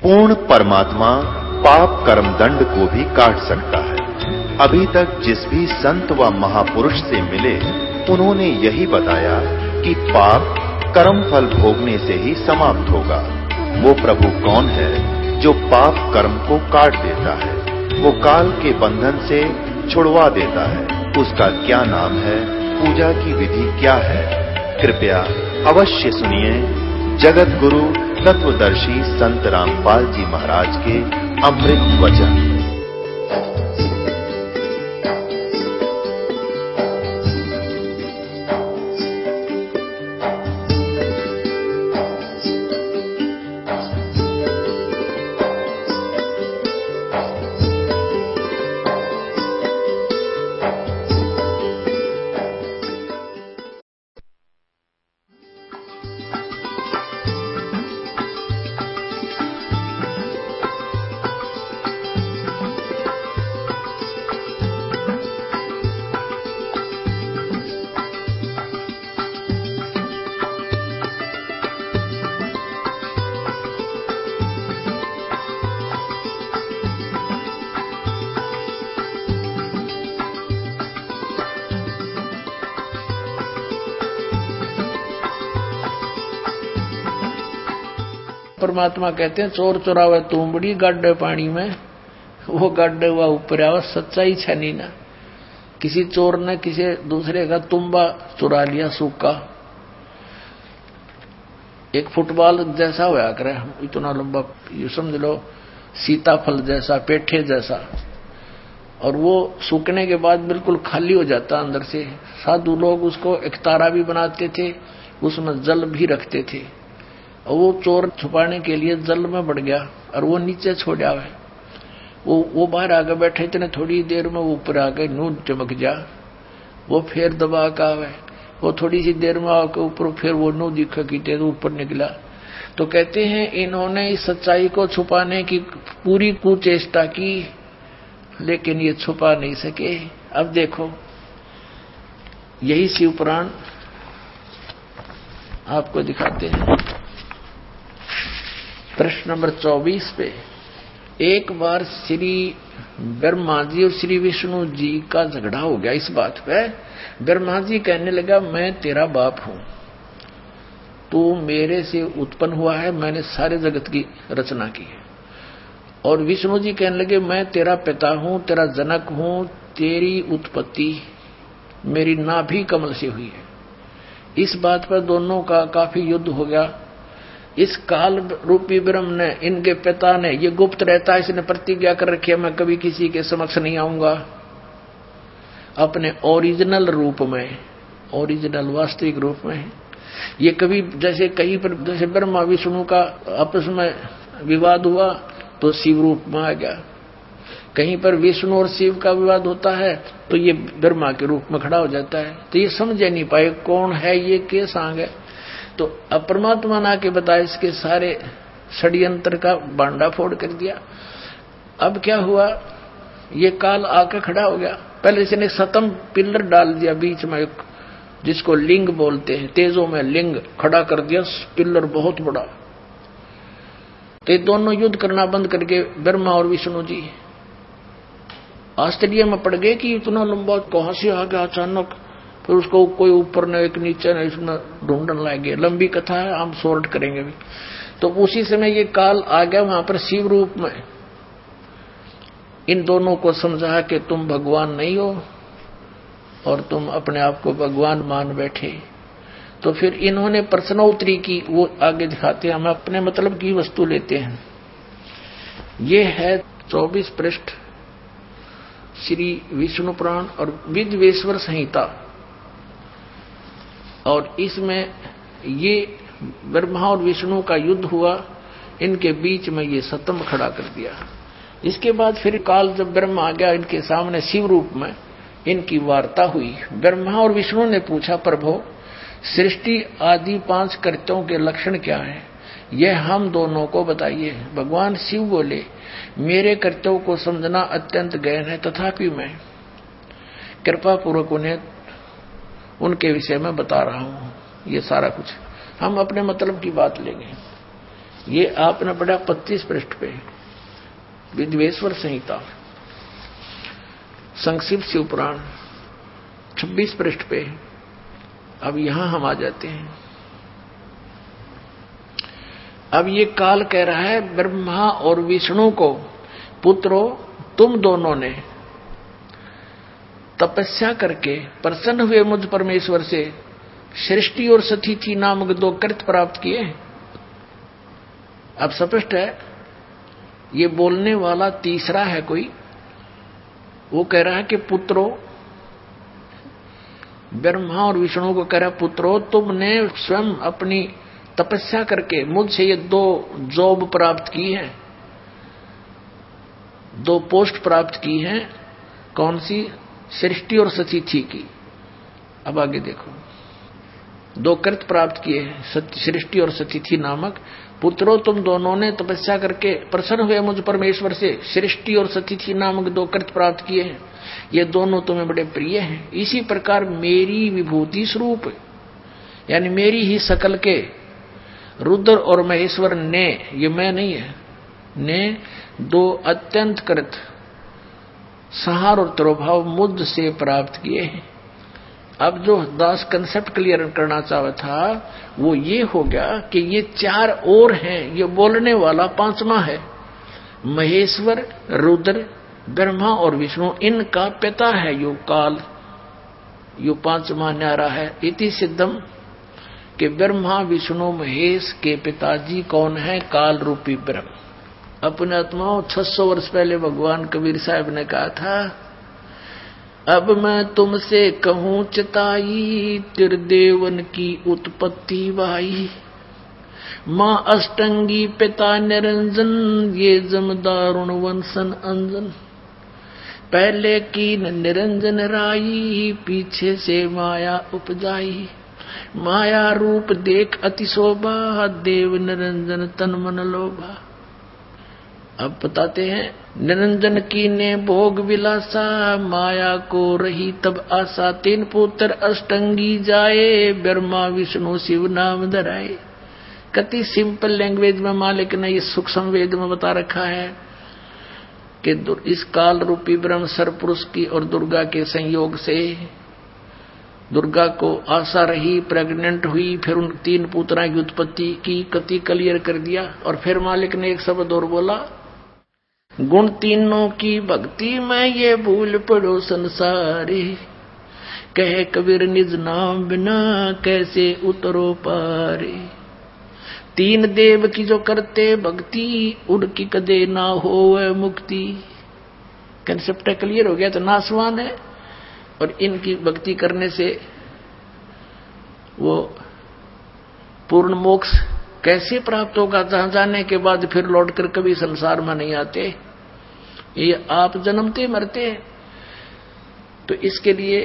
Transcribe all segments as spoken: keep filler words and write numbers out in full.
पूर्ण परमात्मा पाप कर्म दंड को भी काट सकता है। अभी तक जिस भी संत व महापुरुष से मिले उन्होंने यही बताया कि पाप कर्म फल भोगने से ही समाप्त होगा। वो प्रभु कौन है जो पाप कर्म को काट देता है, वो काल के बंधन से छुड़वा देता है। उसका क्या नाम है, पूजा की विधि क्या है? कृपया अवश्य सुनिए जगत गुरु तत्वदर्शी संत रामपाल जी महाराज के अमृत वचन। परमात्मा कहते हैं चोर चुरावे तुमबड़ी गड्ढे पानी में, वो गड्ढे हुआ ऊपर आवा सच्चाई छनी ना। किसी चोर ने किसी दूसरे का तुम्बा चुरा लिया सूखा, एक फुटबॉल जैसा होया करे, इतना लंबा, ये समझ लो सीताफल जैसा, पेठे जैसा, और वो सूखने के बाद बिल्कुल खाली हो जाता अंदर से। साधु लोग उसको एक तारा भी बनाते थे, उसमें जल भी रखते थे, और वो चोर छुपाने के लिए जल में बढ़ गया और वो नीचे छोड़ आवे। वो वो बाहर आके बैठे, इतने थोड़ी देर में वो ऊपर आके नून चमक जा, वो फिर दबा का आवे, वो थोड़ी सी देर में आके ऊपर फिर वो नू दिखा की तो ऊपर निकला। तो कहते हैं इन्होंने इस सच्चाई को छुपाने की पूरी कुचेष्टा की, लेकिन ये छुपा नहीं सके। अब देखो यही शिव पुराण आपको दिखाते हैं। प्रश्न नंबर चौबीस पे, एक बार श्री ब्रह्मा जी और श्री विष्णु जी का झगड़ा हो गया इस बात पे। ब्रह्मा जी कहने लगा मैं तेरा बाप हूं, तू मेरे से उत्पन्न हुआ है, मैंने सारे जगत की रचना की है। और विष्णु जी कहने लगे मैं तेरा पिता हूं, तेरा जनक हूं, तेरी उत्पत्ति मेरी नाभि कमल से हुई है। इस बात पर दोनों का काफी युद्ध हो गया। इस काल रूपी ब्रह्म ने, इनके पिता ने, ये गुप्त रहता है, इसने प्रतिज्ञा कर रखी है मैं कभी किसी के समक्ष नहीं आऊंगा, अपने ओरिजिनल रूप में, ओरिजिनल वास्तविक रूप में। ये कभी जैसे कहीं पर जैसे ब्रह्मा विष्णु का आपस में विवाद हुआ तो शिव रूप में आ गया, कहीं पर विष्णु और शिव का विवाद होता है तो ये ब्रह्मा के रूप में खड़ा हो जाता है। तो ये समझ नहीं पाए कौन है ये, के सांग है। तो अब परमात्मा ने आके बताया, इसके सारे षड्यंत्र का बांडा फोड़ कर दिया। अब क्या हुआ, ये काल आके खड़ा हो गया। पहले इसने सतम पिलर डाल दिया बीच में, जिसको लिंग बोलते हैं, तेजों में लिंग खड़ा कर दिया, पिलर बहुत बड़ा। तो ये दोनों युद्ध करना बंद करके ब्रह्मा और विष्णु जी आश्चर्य में पड़ गए कि इतना लंबा कहां से आ गया अचानक। फिर उसको कोई ऊपर ने एक नीचे ने इसमें ढूंढने लगे। लंबी कथा है, हम सॉर्ट करेंगे भी। तो उसी समय ये काल आ गया वहां पर शिव रूप में, इन दोनों को समझा कि तुम भगवान नहीं हो और तुम अपने आप को भगवान मान बैठे। तो फिर इन्होंने प्रश्नोत्तरी की, वो आगे दिखाते हैं। हम अपने मतलब की वस्तु लेते हैं। ये है चौबीस पृष्ठ श्री विष्णु पुराण और विद्वेश्वर संहिता, और इसमें ये ब्रह्मा और विष्णु का युद्ध हुआ, इनके बीच में ये सतम खड़ा कर दिया। इसके बाद फिर काल जब ब्रह्मा आ गया इनके सामने शिव रूप में, इनकी वार्ता हुई। ब्रह्मा और विष्णु ने पूछा प्रभु सृष्टि आदि पांच कर्तों के लक्षण क्या है, यह हम दोनों को बताइए। भगवान शिव बोले मेरे कर्तव्यों को समझना अत्यंत गहन है, तथापि मैं कृपा पूर्वक उन्हें उनके विषय में बता रहा हूं। ये सारा कुछ हम अपने मतलब की बात लेंगे। ये आपने पढ़ा पच्चीस पृष्ठ पे विद्वेश्वर संहिता। संक्षिप्त शिव पुराण छब्बीस पृष्ठ पे। अब यहां हम आ जाते हैं। अब ये काल कह रहा है ब्रह्मा और विष्णु को, पुत्रो तुम दोनों ने तपस्या करके प्रसन्न हुए मुझ परमेश्वर से सृष्टि और सतिथि नामक दो कृत प्राप्त किए। अब स्पष्ट है ये बोलने वाला तीसरा है कोई। वो कह रहा है कि पुत्रो, ब्रह्मा और विष्णु को कह रहा है पुत्रो तुमने स्वयं अपनी तपस्या करके मुझसे ये दो जॉब प्राप्त की है, दो पोस्ट प्राप्त की हैं। कौन सी? सृष्टि और सतिथि की। अब आगे देखो, दो कृत प्राप्त किए हैं सृष्टि और सतिथि नामक। पुत्रों तुम दोनों ने तपस्या करके प्रसन्न हुए मुझ परमेश्वर से सृष्टि और सतिथि नामक दो कृत प्राप्त किए हैं। ये दोनों तुम्हें बड़े प्रिय हैं। इसी प्रकार मेरी विभूति स्वरूप यानी मेरी ही शकल के रुद्र और महेश्वर ने, ये मैं नहीं है, ने दो अत्यंत कृत संहार और तिरोभाव मुझ से प्राप्त किए हैं। अब जो दास कंसेप्ट क्लियर करना चाहा था वो ये हो गया कि ये चार और हैं, ये बोलने वाला पांचवा है। महेश्वर, रुद्र, ब्रह्मा और विष्णु, इनका पिता है यो काल, यो पांचवा न्यारा है। इति सिद्धम कि ब्रह्मा विष्णु महेश के पिताजी कौन है? काल रूपी ब्रह्म। अपने आत्माओं छह सौ वर्ष पहले भगवान कबीर साहब ने कहा था, अब मैं तुमसे कहूं चिताई त्रिदेवन की उत्पत्ति वाई। मां अष्टंगी पिता निरंजन ये जमदारुण वंशन अंजन। पहले की निरंजन राई पीछे से माया उपजाई। माया रूप देख अति शोभा देव निरंजन तन मन लोभा। अब बताते हैं, निरंजन की ने भोग विलासा माया को रही तब आशा। तीन पुत्र अष्टंगी जाए ब्रह्मा विष्णु शिव नाम धराए। कति सिंपल लैंग्वेज में मालिक ने ये सूक्ष्म वेद में बता रखा है कि इस काल रूपी ब्रह्म सरपुरुष की और दुर्गा के संयोग से दुर्गा को आशा रही, प्रेग्नेंट हुई, फिर उन तीन पुत्रा की उत्पत्ति की। कति क्लियर कर दिया। और फिर मालिक ने एक शब्द और बोला, गुण तीनों की भक्ति में ये भूल पड़ो संसारी। कहे कबीर निज नाम बिना कैसे उतरो पारे। तीन देव की जो करते भक्ति उनकी कदे ना हो मुक्ति। कंसेप्ट क्लियर हो गया। तो नासवान है और इनकी भक्ति करने से वो पूर्ण मोक्ष कैसे प्राप्त होगा? जहां जाने के बाद फिर लौटकर कभी संसार में नहीं आते, ये आप जन्मते मरते हैं। तो इसके लिए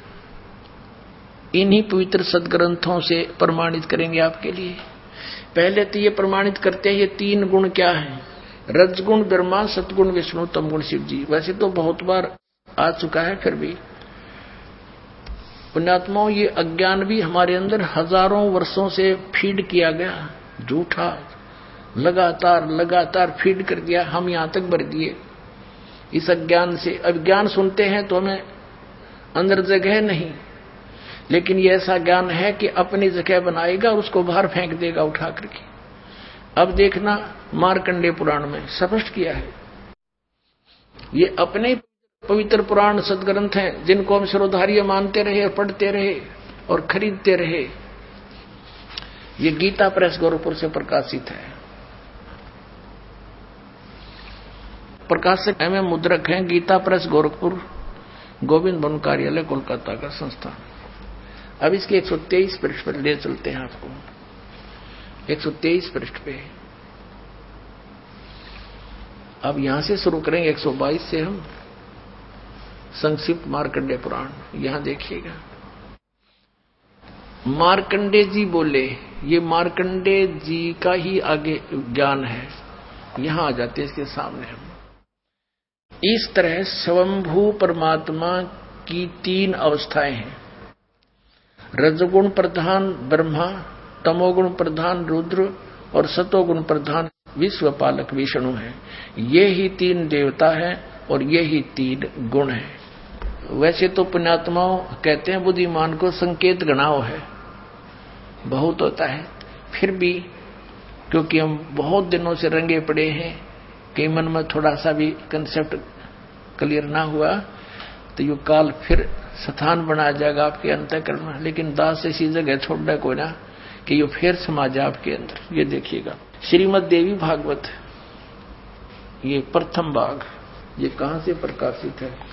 इन्हीं पवित्र सदग्रंथों से प्रमाणित करेंगे आपके लिए। पहले तो ये प्रमाणित करते हैं ये तीन गुण क्या हैं। रजगुण ब्रह्मा, सतगुण विष्णु, तमगुण शिव जी। वैसे तो बहुत बार आ चुका है, फिर भी पुण्यात्माओं ये अज्ञान भी हमारे अंदर हजारों वर्षों से फीड किया गया, झूठा लगातार लगातार फीड कर दिया, हम यहां तक भर दिए इस अज्ञान से। अज्ञान सुनते हैं तो हमें अंदर जगह नहीं, लेकिन ये ऐसा ज्ञान है कि अपनी जगह बनाएगा और उसको बाहर फेंक देगा उठा करके। अब देखना मार्कंडेय पुराण में स्पष्ट किया है। ये अपने पवित्र पुराण सदग्रंथ हैं जिनको हम शिरोधार्य मानते रहे, पढ़ते रहे और खरीदते रहे। ये गीता प्रेस गोरखपुर से प्रकाशित है। प्रकाशक एवं मुद्रक हैं गीता प्रेस गोरखपुर, गोविंद भवन कार्यालय कोलकाता का संस्थान। अब इसके एक सौ तेईस पृष्ठ पर ले चलते हैं आपको। एक सौ तेईस पृष्ठ पे अब यहां से शुरू करेंगे। एक सौ बाईस से हम संक्षिप्त मार्कंडेय पुराण। यहां देखिएगा, मार्कंडेय जी बोले, ये मार्कंडेय जी का ही आगे ज्ञान है। यहां आ जाते हैं इसके सामने हम। इस तरह स्वयंभू परमात्मा की तीन अवस्थाएं हैं। रजगुण प्रधान ब्रह्मा, तमोगुण प्रधान रुद्र और सतोगुण प्रधान विश्व पालक विष्णु है। ये ही तीन देवता है और ये ही तीन गुण है। वैसे तो पुण्यात्माओं कहते हैं बुद्धिमान को संकेत गणाओ है, बहुत होता है, फिर भी क्योंकि हम बहुत दिनों से रंगे पड़े हैं, कई मन में थोड़ा सा भी कंसेप्ट क्लियर ना हुआ तो ये काल फिर स्थान बना जाएगा आपके अंतःकरण में। लेकिन दास ऐसी जगह छोड़ दे को ना कि ये फिर समा जाए आपके अंदर। ये देखिएगा श्रीमद् देवी भागवत, ये प्रथम भाग, ये कहां से प्रकाशित है?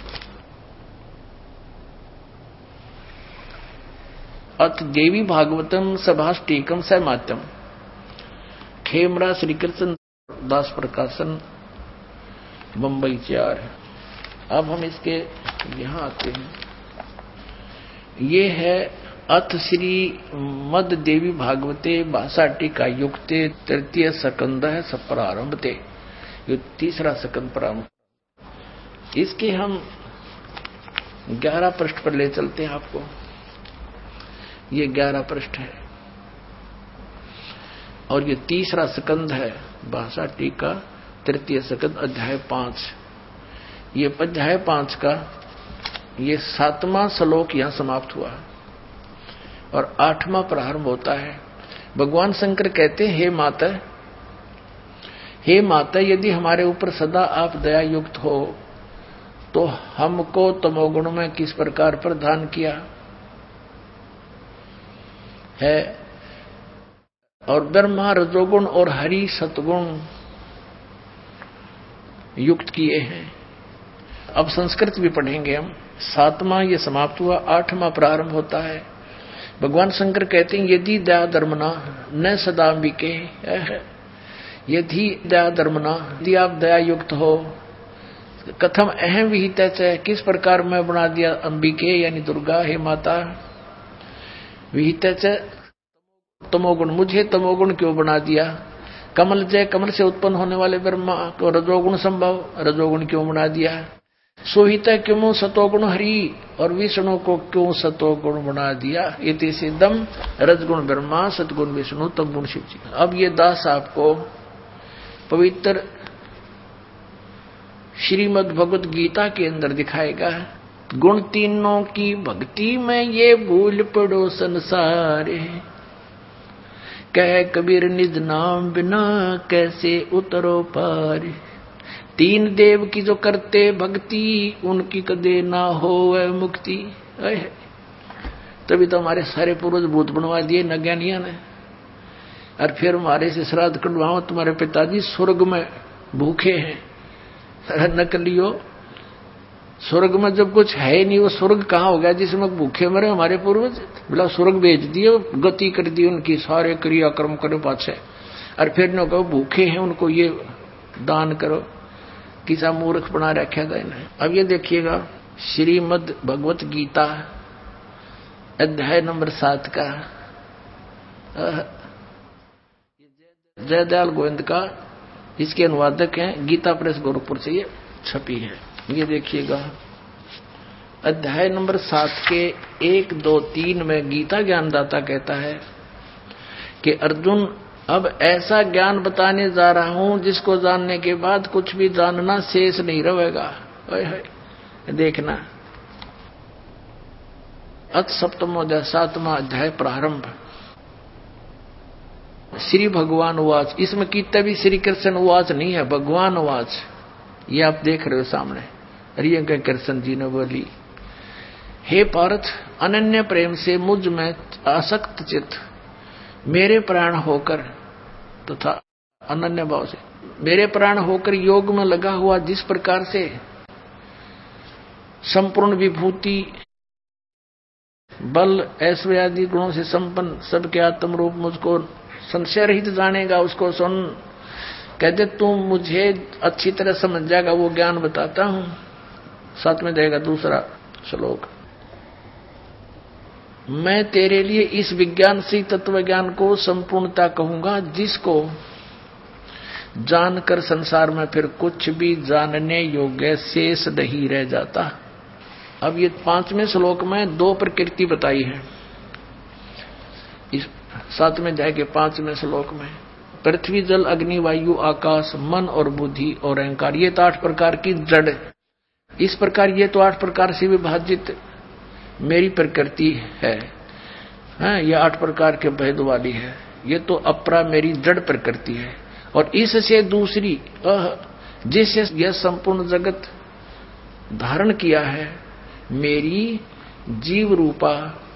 अथ देवी भागवतम सभाष्टीकम सैमात्यम, खेमरा श्री कृष्ण दास प्रकाशन, मुंबई चार। अब हम इसके यहां आते हैं। ये है अथ श्री मद देवी भागवते भाषा टीका युक्ते तृतीय स्कंद है प्रारंभते, ये तीसरा स्कंद प्रारंभ। इसके हम ग्यारह पृष्ठ पर ले चलते हैं आपको। ये ग्यारह पृष्ठ है और ये तीसरा स्कंद है भाषा टीका तृतीय स्कंद अध्याय पांच। ये अध्याय पांच का ये सातवां श्लोक यहां समाप्त हुआ और आठवां प्रारंभ होता है। भगवान शंकर कहते हैं, हे माता, हे माता, यदि हमारे ऊपर सदा आप दया युक्त हो तो हमको तमोगुण में किस प्रकार प्रदान किया है, और ब्रह्मा रजोगुण और हरि सतगुण युक्त किए हैं। अब संस्कृत भी पढ़ेंगे हम। सातवां ये समाप्त हुआ, आठवां प्रारंभ होता है। भगवान शंकर कहते हैं, यदि दया धर्मना न सदा अंबिके, यदि दया धर्मना, यदि आप दया युक्त हो, कथम अहम विहित है, किस प्रकार मैं बना दिया अंबिके यानी दुर्गा, हे माता, विहित तमोगुण, मुझे तमोगुण क्यों बना दिया? कमल जय, कमल से उत्पन्न होने वाले ब्रह्मा को रजोगुण संभव, रजोगुण क्यों बना दिया? सोहित क्यों सतोगुण हरि, और विष्णु को क्यों सतोगुण बना दिया? इति सिद्धम रजगुण ब्रह्मा सतगुण विष्णु तम गुण शिव जी। अब ये दास आपको पवित्र श्रीमद् भगवत गीता के अंदर दिखाएगा। गुण तीनों की भक्ति में ये भूल पड़ो संसार, कह कबीर निज नाम बिना कैसे उतरो पार। तीन देव की जो करते भक्ति, उनकी कदे ना हो मुक्ति। तभी तो हमारे सारे पूर्वज भूत बनवा दिए नज्ञानिया ने, और फिर हमारे से श्राद्ध कटवाओ, तुम्हारे पिताजी स्वर्ग में भूखे हैं। नकलियो, स्वर्ग में जब कुछ है ही नहीं, वो स्वर्ग कहाँ हो गया जिसमें भूखे मरे हमारे पूर्वज? बोला स्वर्ग भेज दिए, गति कर दी उनकी, सारे क्रियाक्रम करो पाछे, और फिर न कहो भूखे हैं उनको ये दान करो। किसा मूर्ख बना रखा था इन्हें। अब ये देखिएगा श्रीमद् भगवत गीता अध्याय नंबर सात का, जयदयाल गोविंद का इसके अनुवादक हैं, गीता प्रेस गोरखपुर से ये छपी है। ये देखिएगा अध्याय नंबर सात के एक दो तीन में गीता ज्ञानदाता कहता है कि अर्जुन, अब ऐसा ज्ञान बताने जा रहा हूं जिसको जानने के बाद कुछ भी जानना शेष नहीं रहेगा। देखना अथ सप्तमोध्याय सातवां अध्याय प्रारंभ। श्री भगवान उवाच, इसमें कितना भी श्री कृष्ण उवाच नहीं है, भगवान उवाच। ये आप देख रहे हो सामने, रिय कृष्ण जी ने बोली, हे पार्थ, अनन्य प्रेम से मुझ में आसक्त चित्त मेरे प्राण होकर तथा तो अनन्य भाव से मेरे प्राण होकर योग में लगा हुआ, जिस प्रकार से संपूर्ण विभूति बल ऐश्वर्य आदि गुणों से संपन्न सबके आत्म रूप मुझको संशय रहित जानेगा, उसको सुन। कहते तुम मुझे अच्छी तरह समझ जाएगा, वो ज्ञान बताता हूं। साथ में देगा दूसरा श्लोक, मैं तेरे लिए इस विज्ञान से तत्व ज्ञान को संपूर्णता कहूंगा, जिसको जानकर संसार में फिर कुछ भी जानने योग्य शेष नहीं रह जाता। अब ये पांचवें श्लोक में दो प्रकृति बताई है, इस सातवें अध्याय के पांचवें श्लोक में पृथ्वी जल अग्नि वायु आकाश मन और बुद्धि और अहंकार, ये तो आठ प्रकार की जड़। इस प्रकार ये तो आठ प्रकार से विभाजित मेरी प्रकृति है, हैं, ये आठ प्रकार के भेद वाली है। ये तो अपरा मेरी जड़ प्रकृति है। और इससे दूसरी अह जिससे यह संपूर्ण जगत धारण किया है, मेरी जीव रूपा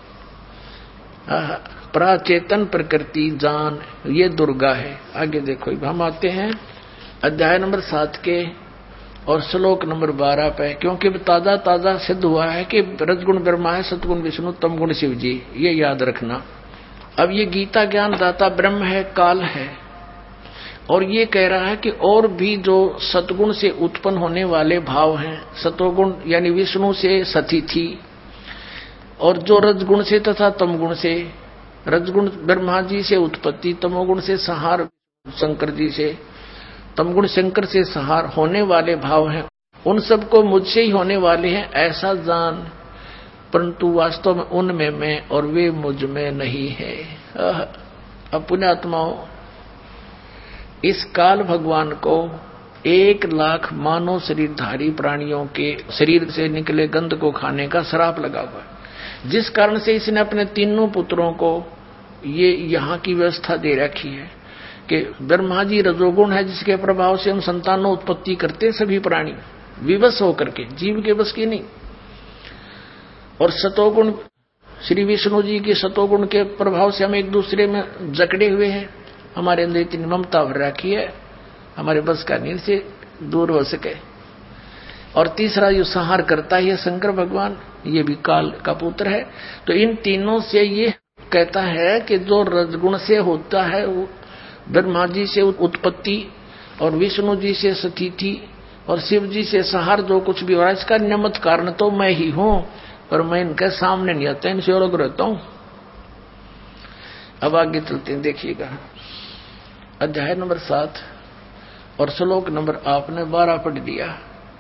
प्राचेतन प्रकृति जान, ये दुर्गा है। आगे देखो, हम आते हैं अध्याय नंबर सात के और श्लोक नंबर बारह पे, क्योंकि ताजा ताजा सिद्ध हुआ है कि रजगुण ब्रह्मा है, सतगुण विष्णु, तमगुण शिव जी, ये याद रखना। अब ये गीता ज्ञान दाता ब्रह्म है, काल है, और ये कह रहा है कि और भी जो सतगुण से उत्पन्न होने वाले भाव हैं, सतोगुण यानी विष्णु से सतिथि, और जो रजगुण से तथा तमगुण से, रजगुण ब्रह्मा जी से उत्पत्ति, तमोगुण से संहार शंकर जी से, तमगुण शंकर से संहार होने वाले भाव हैं, उन सबको मुझसे ही होने वाले हैं ऐसा जान, परंतु वास्तव में उनमें मैं और वे मुझ में नहीं है। अब पुण्यात्माओं, इस काल भगवान को एक लाख मानव शरीरधारी प्राणियों के शरीर से निकले गंध को खाने का श्राप लगा हुआ है, जिस कारण से इसने अपने तीनों पुत्रों को ये यहाँ की व्यवस्था दे रखी है कि ब्रह्मा जी रजोगुण है, जिसके प्रभाव से हम संतानों उत्पत्ति करते सभी प्राणी विवश होकर के, जीव के बस की नहीं। और सतोगुण श्री विष्णु जी के सतोगुण के प्रभाव से हम एक दूसरे में जकड़े हुए हैं, हमारे अंदर इतनी ममता भर रखी है, हमारे बस का नहीं से दूर हो सके। और तीसरा जो संहार करता है शंकर भगवान, ये भी काल का पुत्र है। तो इन तीनों से ये कहता है कि जो रजगुण से होता है वो ब्रह्मा जी से उत्पत्ति और विष्णु जी से स्थिति और शिव जी से संहार जो कुछ भी हो रहा है, इसका निमित्त कारण तो मैं ही हूं, पर मैं इनके सामने नहीं आता, इनसे अलग रहता हूं। अब आगे चलते हैं, देखिएगा अध्याय नंबर सात और श्लोक नंबर आपने बारह पढ़ दिया।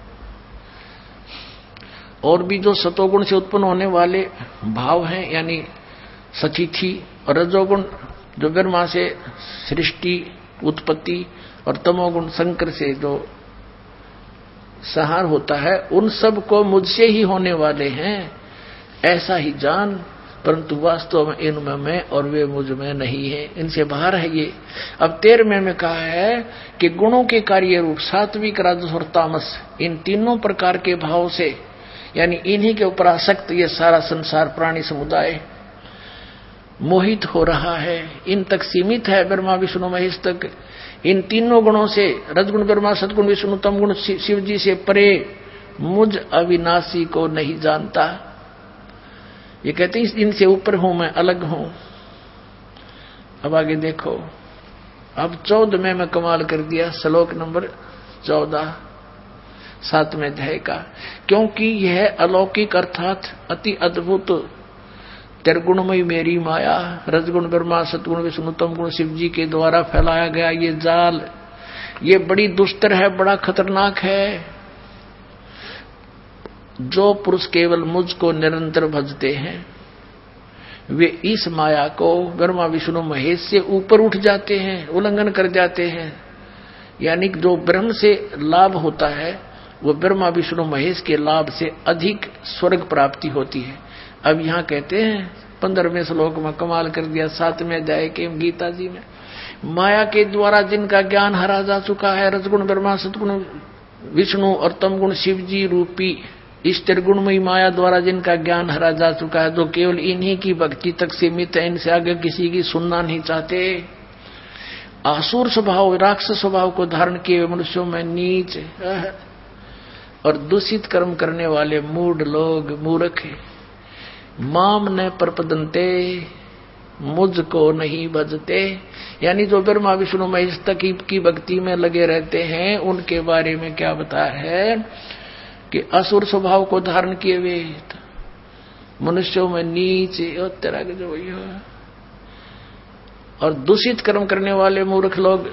और भी जो सतोगुण से उत्पन्न होने वाले भाव हैं, यानी सचिथि, और रजोगुण जो ब्रह्मा से सृष्टि उत्पत्ति और तमोगुण शंकर से जो संहार होता है, उन सब को मुझसे ही होने वाले हैं ऐसा ही जान, परंतु वास्तव में इनमें मैं और वे मुझ में नहीं है, इनसे बाहर है ये। अब तेरहवें में कहा है कि गुणों के कार्य रूप सात्विक राजस और तामस, इन तीनों प्रकार के भाव से, यानी इन्हीं के ऊपर आसक्त ये सारा संसार प्राणी समुदाय मोहित हो रहा है, इन तक सीमित है, ब्रह्मा विष्णु महेश तक। इन तीनों गुणों से, रजगुण ब्रह्मा सतगुण विष्णु तमगुण शिव जी से परे मुझ अविनाशी को नहीं जानता। ये कहते हैं इनसे ऊपर हूं मैं, अलग हूं। अब आगे देखो, अब चौदह में मैं कमाल कर दिया, श्लोक नंबर चौदह सातवें अध्याय का, क्योंकि यह अलौकिक अर्थात अति अद्भुत त्रिगुणमयी मेरी माया, रजगुण ब्रह्मा सतगुण विष्णु तमगुण शिव जी के द्वारा फैलाया गया ये जाल, ये बड़ी दुस्तर है, बड़ा खतरनाक है। जो पुरुष केवल मुझको निरंतर भजते हैं, वे इस माया को ब्रह्मा विष्णु महेश से ऊपर उठ जाते हैं, उल्लंघन कर जाते हैं। यानी जो ब्रह्म से लाभ होता है, वो ब्रह्मा विष्णु महेश के लाभ से अधिक स्वर्ग प्राप्ति होती है। अब यहाँ कहते हैं पंद्रहवें श्लोक में कमाल कर दिया, सातवें अध्याय के गीता जी में, माया के द्वारा जिनका ज्ञान हरा जा चुका है, रजगुण ब्रह्मा सतगुण विष्णु और तमगुण शिव जी रूपी इस त्रिगुणमयी माया द्वारा जिनका ज्ञान हरा जा चुका है, जो केवल इन्हीं की भक्ति तक सीमित है, इनसे आगे किसी की सुनना नहीं चाहते। आसुर स्वभाव, राक्षस स्वभाव को धारण किए मनुष्यों में नीच और दूषित कर्म करने वाले मूढ़ लोग, मूर्ख, माम न प्रपदंते, मुझको नहीं भजते, यानी जो ब्रह्मा विष्णु महेश तक की भक्ति में लगे रहते हैं, उनके बारे में क्या बताया है कि असुर स्वभाव को धारण किए हुए मनुष्यों में नीच और तरह के जो और दूषित कर्म करने वाले मूर्ख लोग।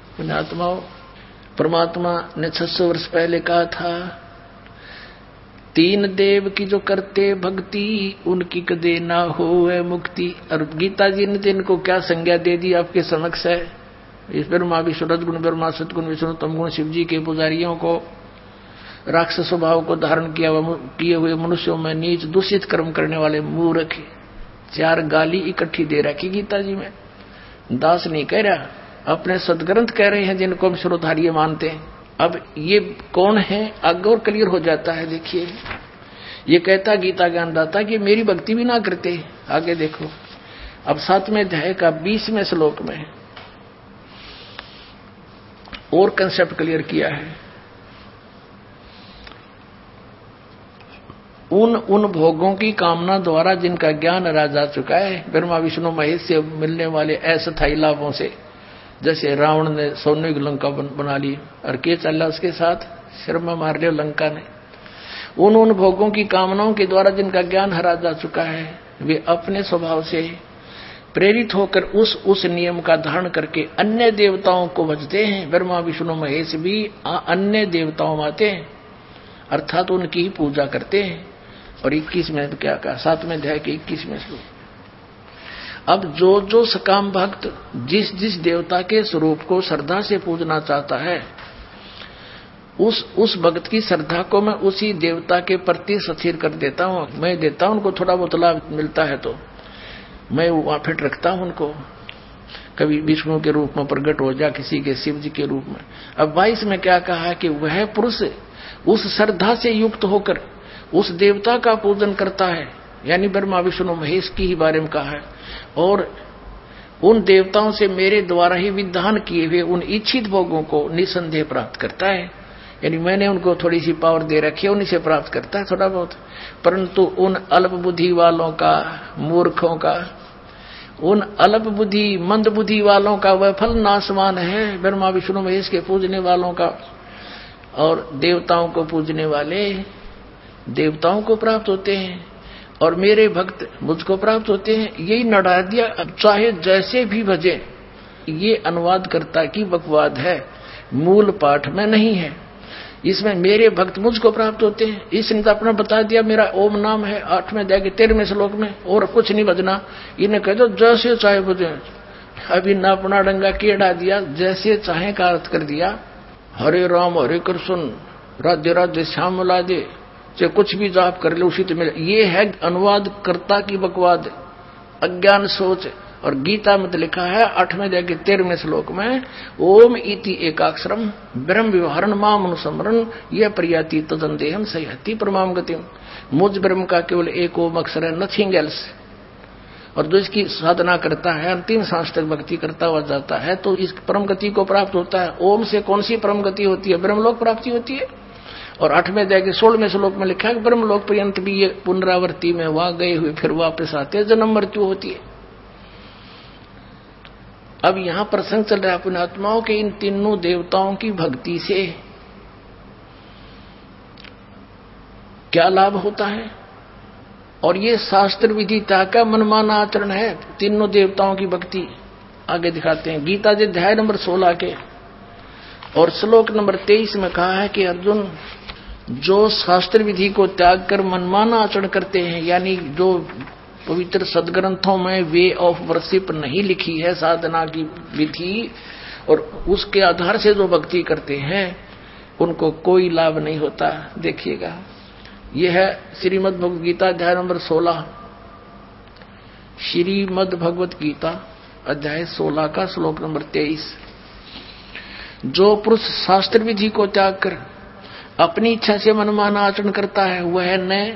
पुण्यात्माओं, परमात्मा ने छह सौ वर्ष पहले कहा था तीन देव की जो करते भक्ति उनकी कदे ना होवे मुक्ति। और गीता जी ने इनको क्या संज्ञा दे दी आपके समक्ष है। इस ब्रह्मा विष्णु रजगुण ब्रह्मा सतगुण विष्णु तमगुण शिव जी के पुजारियों को राक्षस स्वभाव को धारण किया किए हुए मनुष्यों में नीच दूषित कर्म करने वाले मूर्ख, चार गाली इकट्ठी दे रखी गीता जी में। दास नहीं कह रहा, अपने सदग्रंथ कह रहे हैं जिनको हम श्रोधार्य मानते हैं। अब ये कौन है आगे और क्लियर हो जाता है। देखिए ये कहता गीता ज्ञानदाता कि मेरी भक्ति भी ना करते। आगे देखो अब सातवें अध्याय का बीसवें श्लोक में और कंसेप्ट क्लियर किया है। उन उन भोगों की कामना द्वारा जिनका ज्ञान हरा जा चुका है ब्रह्मा विष्णु महेश से मिलने वाले अस्थायी लाभों से, जैसे रावण ने सोने की लंका बना ली और के चला उसके साथ शर्मा मार लिया लंका ने। उन उन भोगों की कामनाओं के द्वारा जिनका ज्ञान हरा जा चुका है वे अपने स्वभाव से प्रेरित होकर उस उस नियम का धारण करके अन्य देवताओं को भजते हैं। ब्रह्मा विष्णु महेश भी अन्य देवताओं में आते हैं अर्थात उनकी ही पूजा करते हैं। और इक्कीस में तो क्या कहा, सातवें अध्याय के इक्कीस में श्लोक। अब जो जो सकाम भक्त जिस जिस देवता के स्वरूप को श्रद्धा से पूजना चाहता है उस उस भक्त की श्रद्धा को मैं उसी देवता के प्रति स्थिर कर देता हूँ। मैं देता हूँ उनको थोड़ा बहुत लाभ मिलता है तो मैं वहां फिट रखता हूँ उनको। कभी विष्णु के रूप में प्रकट हो जा, किसी के शिव जी के रूप में। अब बाईस में क्या कहा है कि वह पुरुष उस श्रद्धा से युक्त होकर उस देवता का पूजन करता है, यानी ब्रह्मा विष्णु महेश की ही बारे में कहा है, और उन देवताओं से मेरे द्वारा ही विधान किए हुए उन इच्छित भोगों को निसंदेह प्राप्त करता है। यानी मैंने उनको थोड़ी सी पावर दे रखी है, उन्हीं से प्राप्त करता है थोड़ा बहुत। परंतु उन अल्प बुद्धि वालों का, मूर्खों का, उन अल्प बुद्धि मंद बुद्धि वालों का वह फल नाशवान है। ब्रह्मा विष्णु महेश के पूजने वालों का और देवताओं को पूजने वाले देवताओं को प्राप्त होते हैं और मेरे भक्त मुझको प्राप्त होते हैं। यही नड़ा दिया। अब चाहे जैसे भी भजे, ये अनुवादकर्ता की बकवाद है, मूल पाठ में नहीं है। इसमें मेरे भक्त मुझको प्राप्त होते हैं, इसने तो अपना बता दिया मेरा ओम नाम है आठवें अध्याय के तेरहवें श्लोक में, और कुछ नहीं भजना। इन्हें कह दो जैसे चाहे भजे। अभी ना अपना डंगा केड़ा दिया, जैसे चाहे का अर्थ कर दिया। हरे राम हरे कृष्ण राधे राधे श्याम मिला दे, चाहे कुछ भी जाप कर ले उसी तो मिले। ये है अनुवादकर्ता की बकवाद, अज्ञान सोच। और गीता में लिखा है आठवें अध्याय के तेरहवें श्लोक में, ओम इति एकाक्षरम ब्रह्म व्यवहारण माम अनुस्मरण यह प्रयाति तदंदेहम सह्यति परमाम गतिम। मुझ ब्रह्म का केवल एक ओम अक्षर है, नथिंग एल्स। और जो इसकी साधना करता है, अंतिम सांस तक भक्ति करता हुआ जाता है, तो इस परम गति को प्राप्त होता है। ओम से कौन सी परम गति होती है? ब्रह्मलोक प्राप्ति होती है। और आठवें अध्याय के सोलहवें श्लोक में लिखा है कि ब्रह्मलोक पर्यंत भी ये पुनरावृत्ति में वहां गए हुए फिर वापस आते हैं, जन्म मृत्यु होती है। अब यहां प्रसंग चल रहा है अपने आत्माओं के इन तीनों देवताओं की भक्ति से क्या लाभ होता है। और ये शास्त्र विधिता का मनमाना आचरण है, तीनों देवताओं की भक्ति। आगे दिखाते हैं गीता जी अध्याय नंबर सोलह के और श्लोक नंबर तेईस में कहा है कि अर्जुन, जो शास्त्र विधि को त्याग कर मनमाना आचरण करते हैं, यानी जो पवित्र सदग्रंथों में वे ऑफ वर्शिप नहीं लिखी है साधना की विधि, और उसके आधार से जो भक्ति करते हैं उनको कोई लाभ नहीं होता। देखिएगा यह है श्रीमद् भगवद गीता अध्याय नंबर सोलह, श्रीमद् भगवद गीता अध्याय सोलह का श्लोक नंबर तेईस। जो पुरुष शास्त्र विधि को त्याग कर अपनी इच्छा से मनमाना आचरण करता है वह न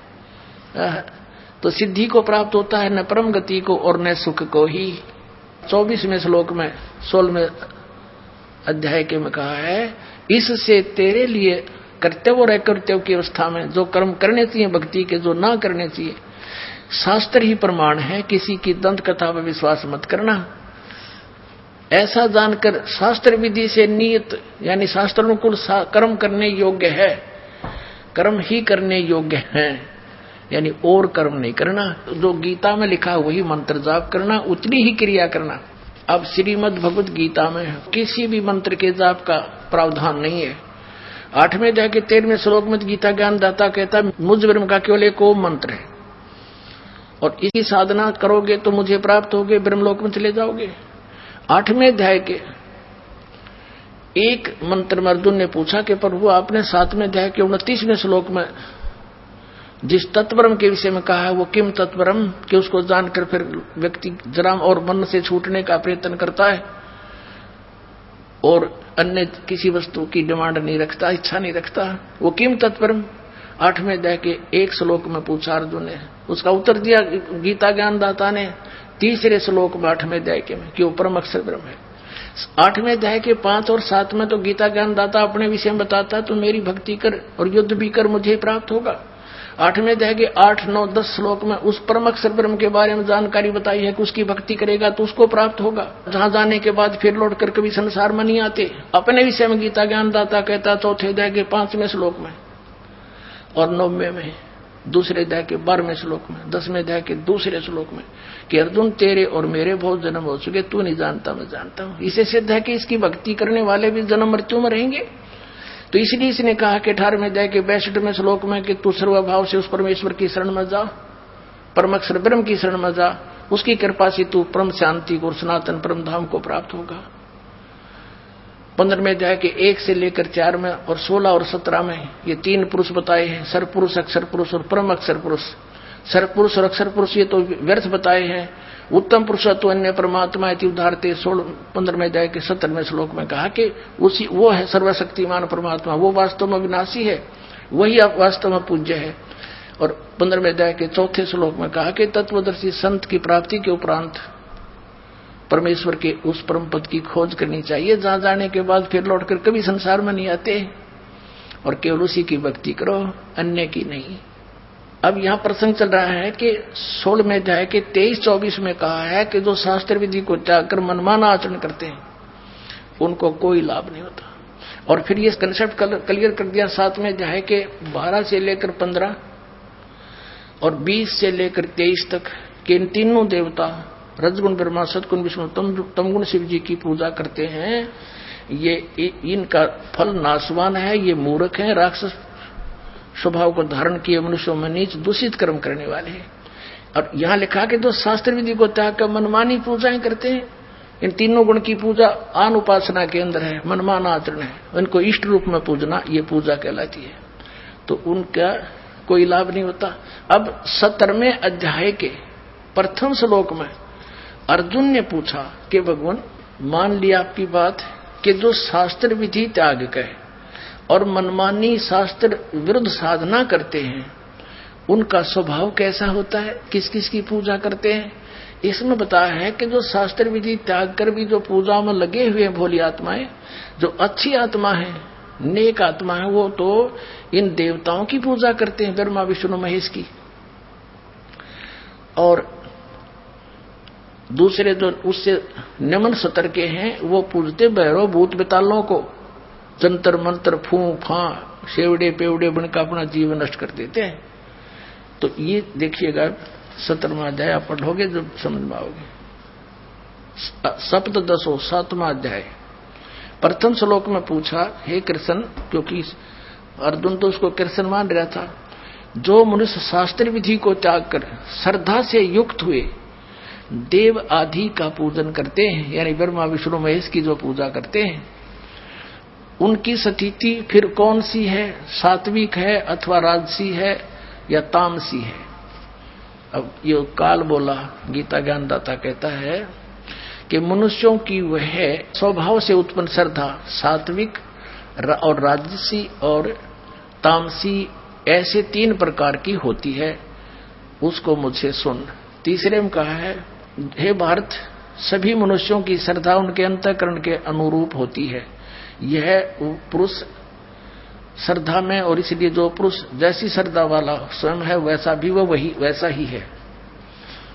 तो सिद्धि को प्राप्त होता है, न परम गति को और न सुख को ही। चौबीसवें श्लोक में सोलहवें अध्याय के में कहा है, इससे तेरे लिए कर्तव्य और अकर्तव्य की अवस्था में जो कर्म करने चाहिए भक्ति के, जो ना करने चाहिए, शास्त्र ही प्रमाण है। किसी की दंत कथा पर विश्वास मत करना। ऐसा जानकर शास्त्र विधि से नियत यानी शास्त्र अनुकूल कर्म करने योग्य है, कर्म ही करने योग्य है, यानी और कर्म नहीं करना। जो गीता में लिखा वही मंत्र जाप करना, उतनी ही क्रिया करना। अब श्रीमद् भगवद गीता में किसी भी मंत्र के जाप का प्रावधान नहीं है। आठवें अध्याय के तेरहवें श्लोक में गीता ज्ञान दाता कहता है मुझ ब्रह्म का केवल एक ओम मंत्र है और इसकी साधना करोगे तो मुझे प्राप्त होगे, ब्रह्मलोक में चले जाओगे। आठवें अध्याय के एक मंत्र में अर्जुन ने पूछा कि प्रभु आपने सातवें अध्याय के उनतीसवें श्लोक में जिस तत्वरम के विषय में कहा है वो किम तत्वरम, कि उसको जानकर फिर व्यक्ति जरा और मन से छूटने का प्रयत्न करता है और अन्य किसी वस्तु की डिमांड नहीं रखता, इच्छा नहीं रखता, वो किम तत्वरम आठवें अध्याय के एक श्लोक में पूछा अर्जुन ने। उसका उत्तर दिया गीता ज्ञानदाता ने तीसरे श्लोक में आठवें अध्याय के में कि वो परम अक्षर ब्रह्म है। आठवें अध्याय के पांच और सात में तो गीता ज्ञानदाता अपने विषय में बताता है, तो मेरी भक्ति कर और युद्ध भी कर मुझे प्राप्त होगा। आठवें अध्याय के आठ नौ दस श्लोक में उस परम अक्षर ब्रह्म के बारे में जानकारी बताई है कि उसकी भक्ति करेगा तो उसको प्राप्त होगा, जहां जाने के बाद फिर लौट कर कभी संसार में नहीं आते। अपने विषय में गीता ज्ञानदाता कहता चौथे अध्याय के पांचवें श्लोक में और नौवें में, दूसरे अध्याय के बारहवें श्लोक में, दसवें अध्याय के दूसरे श्लोक में कि अर्जुन तेरे और मेरे बहुत जन्म हो चुके, तू नहीं जानता मैं जानता हूं। इसे सिद्ध है कि इसकी भक्ति करने वाले भी जन्म मृत्यु में रहेंगे। तो इसलिए इसने कहा कि अठारहवें अध्याय के बैसठवें श्लोक में कि तू सर्वभाव से उस परमेश्वर की शरण में जा, परम अक्षर ब्रह्म की शरण में जा, उसकी कृपा से तू परम शांति और सनातन परम धाम को प्राप्त होगा। पंद्रहवें अध्याय के एक से लेकर चार में और सोलह और सत्रह में ये तीन पुरुष बताए हैं, सर पुरुष, अक्षर पुरुष और परम अक्षर पुरुष। सर पुरुष और अक्षर पुरुष ये तो व्यर्थ बताए हैं। उत्तम पुरुष तो अन्य परमात्मा इति उदाहरते सोलह पंद्रहवें अध्याय के सत्तरवें श्लोक में कहा कि उसी वो है सर्वशक्तिमान परमात्मा, वो वास्तव में विनाशी है, वही वास्तव में पूज्य है। और पंद्रहवें अध्याय के चौथे श्लोक में कहा कि तत्वदर्शी संत की प्राप्ति के उपरांत परमेश्वर के उस परम पद की खोज करनी चाहिए, जहां जाने के बाद फिर लौटकर कभी संसार में नहीं आते और केवल उसी की भक्ति करो, अन्य की नहीं। अब यहां प्रसंग चल रहा है कि सोलहवें अध्याय के तेईस चौबीस में कहा है कि जो शास्त्र विधि को त्याग कर मनमाना आचरण करते हैं उनको कोई लाभ नहीं होता। और फिर ये कंसेप्ट क्लियर कर दिया सातवें अध्याय के बारह से लेकर पंद्रह और बीस से लेकर तेईस तक कि इन तीनों देवता रजगुण ब्रह्मा, सतगुण विष्णु, तमगुण शिव जी की पूजा करते हैं। ये इनका फल नाशवान है, ये मूर्ख है, राक्षस स्वभाव को धारण किए मनुष्यों में नीच दूषित कर्म करने वाले हैं। और यहां लिखा कि जो शास्त्र विधि को त्याग कर मनमानी पूजाएं करते हैं, इन तीनों गुण की पूजा आन उपासना के अंदर है, मनमाना आचरण है, उनको इष्ट रूप में पूजना ये पूजा कहलाती है, तो उनका कोई लाभ नहीं होता। अब सत्तरवें अध्याय के प्रथम श्लोक में अर्जुन ने पूछा कि भगवान मान लिया आपकी बात कि जो शास्त्र विधि त्याग कर और मनमानी शास्त्र विरुद्ध साधना करते हैं उनका स्वभाव कैसा होता है, किस किस की पूजा करते हैं। इसमें बताया है कि जो शास्त्र विधि त्याग कर भी जो पूजा में लगे हुए हैं भोली आत्माएं, जो अच्छी आत्मा है, नेक आत्मा है, वो तो इन देवताओं की पूजा करते हैं, ब्रह्मा विष्णु महेश की। और दूसरे जो उससे निम्न स्तर के हैं वो पूजते भैरव भूत बेतालों को, जंतर मंत्र फू फा शेवड़े पेवड़े बनकर अपना जीवन नष्ट कर देते हैं। तो ये देखिएगा सत्रहवां अध्याय आप पढ़ोगे जब समझ में आओगे। सप्तदशो सातवां अध्याय प्रथम श्लोक में पूछा, हे कृष्ण, क्योंकि अर्जुन तो उसको कृष्ण मान रहा था, जो मनुष्य शास्त्र विधि को त्याग कर श्रद्धा से युक्त हुए देव आदि का पूजन करते हैं, यानी ब्रह्मा विष्णु महेश की जो पूजा करते हैं, उनकी स्थिति फिर कौन सी है, सात्विक है अथवा राजसी है या तामसी है। अब ये काल बोला गीता ज्ञानदाता कहता है कि मनुष्यों की वह स्वभाव से उत्पन्न श्रद्धा सात्विक और राजसी और तामसी ऐसे तीन प्रकार की होती है, उसको मुझसे सुन। तीसरे में कहा है, हे भारत, सभी मनुष्यों की श्रद्धा उनके अंतःकरण के अनुरूप होती है। यह पुरुष श्रद्धा में, और इसलिए जो पुरुष जैसी श्रद्धा वाला स्वयं है वैसा भी वह वही वैसा ही है।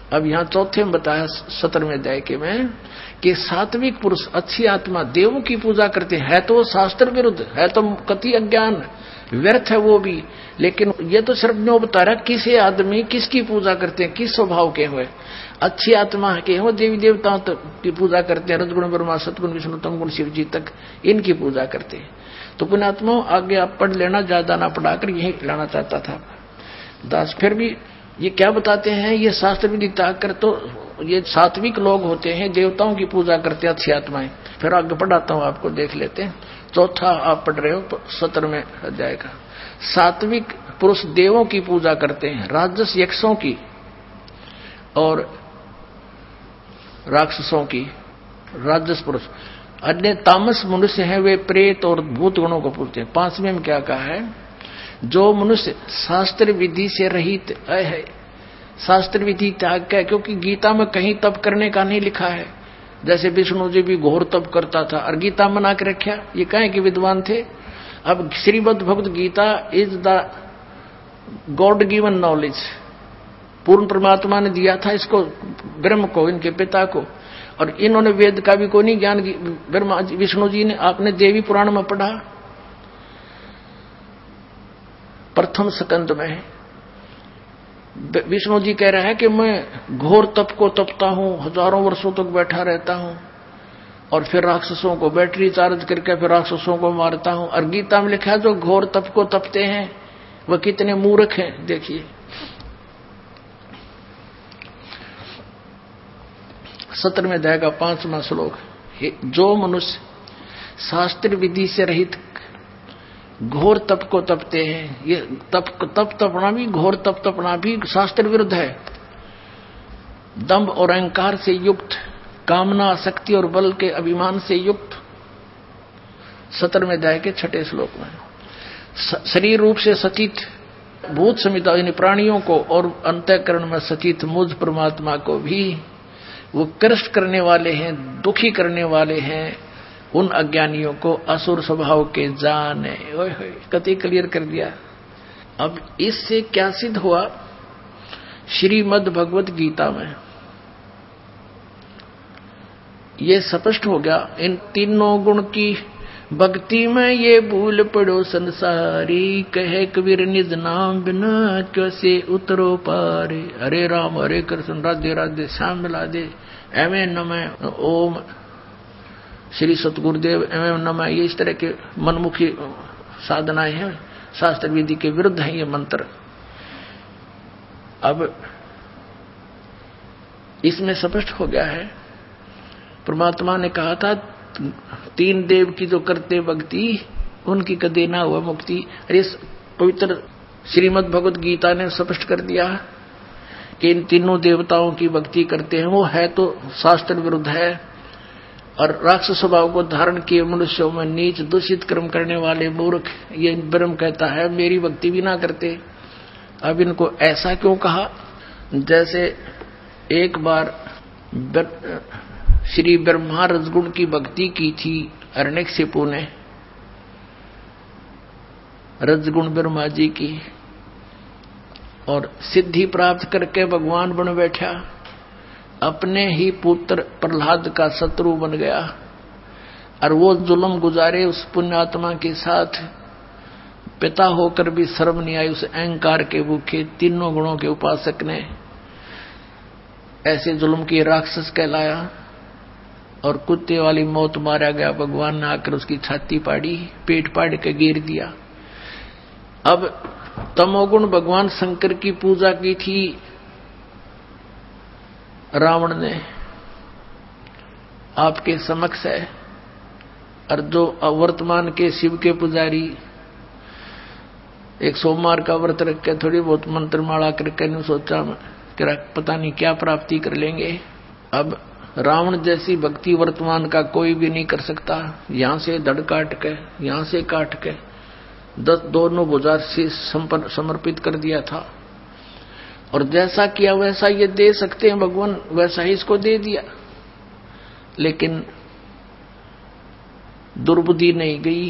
अब यहां चौथे में बताया सत्रहवें अध्याय के में कि सात्विक पुरुष अच्छी आत्मा देवों की पूजा करते हैं। है तो शास्त्र विरुद्ध है, तो कति अज्ञान व्यर्थ है वो भी, लेकिन ये तो सिर्फ न्यो बता रहा किसी आदमी किसकी पूजा करते हैं, किस स्वभाव के हुए। अच्छी आत्मा के हो देवी देवताओं की पूजा करते हैं, रजगुण ब्रह्मा सतगुण विष्णु तमगुण शिव जी तक इनकी पूजा करते हैं। तो पुण्यात्मा आगे आप पढ़ लेना, ज्यादा ना पढ़ाकर यही लाना चाहता था दास। फिर भी ये क्या बताते हैं, ये शास्त्र विधि त्याग कर तो ये सात्विक लोग होते हैं, देवताओं की पूजा करते हैं अच्छी आत्माएं। फिर आगे पढ़ाता हूं आपको, देख लेते हैं। चौथा आप पढ़ रहे हो सत्रहवें अध्याय का। सात्विक पुरुष देवों की पूजा करते हैं, राजस यक्षों की और राक्षसों की। राजस पुरुष अन्य तामस मनुष्य हैं, वे प्रेत और भूत गणों को पूजते हैं। पांचवें में क्या कहा है, जो मनुष्य शास्त्र विधि से रहित है, शास्त्र विधि त्याग का है, क्योंकि गीता में कहीं तप करने का नहीं लिखा है। जैसे विष्णु जी भी घोर तप करता था और गीता मना के रखा, ये कहें कि विद्वान थे। अब Shrimad Bhagavad Gita is the God given knowledge, पूर्ण परमात्मा ने दिया था इसको, ब्रह्म को, इनके पिता को। और इन्होंने वेद का भी कोई नहीं ज्ञान, ब्रह्मा विष्णु जी ने, आपने देवी पुराण में पढ़ा प्रथम स्कंद में विष्णु जी कह रहा है कि मैं घोर तप को तपता हूं, हजारों वर्षों तक बैठा रहता हूं और फिर राक्षसों को बैटरी चार्ज करके फिर राक्षसों को मारता हूं। और गीता में लिखा है जो घोर तप को तपते हैं वह कितने मूर्ख हैं। देखिए सत्रहवें अध्याय का पांचवा श्लोक, जो मनुष्य शास्त्र विधि से रहित घोर तप को तपते हैं, ये तप तप तपना भी, घोर तप तपना भी शास्त्र विरुद्ध है। दंभ और अहंकार से युक्त, कामना आसक्ति और बल के अभिमान से युक्त। सत्रहवें अध्याय के छठे श्लोक में शरीर रूप से सचित भूत समिता यानी प्राणियों को और अंतःकरण में सचित मुझ परमात्मा को भी वो कष्ट करने वाले हैं, दुखी करने वाले हैं। उन अज्ञानियों को असुर स्वभाव के जाने, ओए होए कति क्लियर कर दिया। अब इससे क्या सिद्ध हुआ, श्रीमद् भगवत गीता में ये स्पष्ट हो गया। इन तीनों गुण की भक्ति में ये भूल पड़ो संसारी, कहे कबीर निज नाम बिना कैसे उतरो पारे। हरे राम हरे कृष्ण राधे राधे श्याम मिला दे, एवं नमः ओम श्री सतगुरुदेव एवं नमः। ये इस तरह के मनमुखी साधनाएं हैं, शास्त्र विधि के विरुद्ध है ये मंत्र। अब इसमें स्पष्ट हो गया है, परमात्मा ने कहा था तीन देव की जो करते भक्ति उनकी कदे ना हुआ मुक्ति। अरे पवित्र श्रीमद् भगवत गीता ने स्पष्ट कर दिया कि इन तीनों देवताओं की भक्ति करते हैं, वो है तो शास्त्र विरुद्ध है। और राक्षस स्वभाव को धारण किए मनुष्यों में नीच दूषित कर्म करने वाले मूर्ख, ये ब्रह्म कहता है मेरी भक्ति भी ना करते। अब इनको ऐसा क्यों कहा, जैसे एक बार श्री ब्रह्मा रजगुण की भक्ति की थी हिरण्यकशिपु ने, रजगुण ब्रह्मा जी की, और सिद्धि प्राप्त करके भगवान बन बैठा, अपने ही पुत्र प्रहलाद का शत्रु बन गया। और वो जुल्म गुजारे उस पुण्यात्मा के साथ, पिता होकर भी शर्म नहीं आई उस अहंकार के भूखे तीनों गुणों के उपासक ने। ऐसे जुल्म की राक्षस कहलाया और कुत्ते वाली मौत मारा गया। भगवान ने आकर उसकी छाती पाड़ी, पेट पाड़ के गिर दिया। अब तमोगुण भगवान शंकर की पूजा की थी रावण ने, आपके समक्ष है। और जो वर्तमान के शिव के पुजारी एक सोमवार का व्रत रख के थोड़ी बहुत मंत्र माला करके नहीं सोचा कि पता नहीं क्या प्राप्ति कर लेंगे। अब रावण जैसी भक्ति वर्तमान का कोई भी नहीं कर सकता। यहां से धड़ काट के, यहां से काट के दस दोनों भुजा से समर्पित कर दिया था। और जैसा किया वैसा ये दे सकते हैं भगवान, वैसा ही इसको दे दिया। लेकिन दुर्बुद्धि नहीं गई,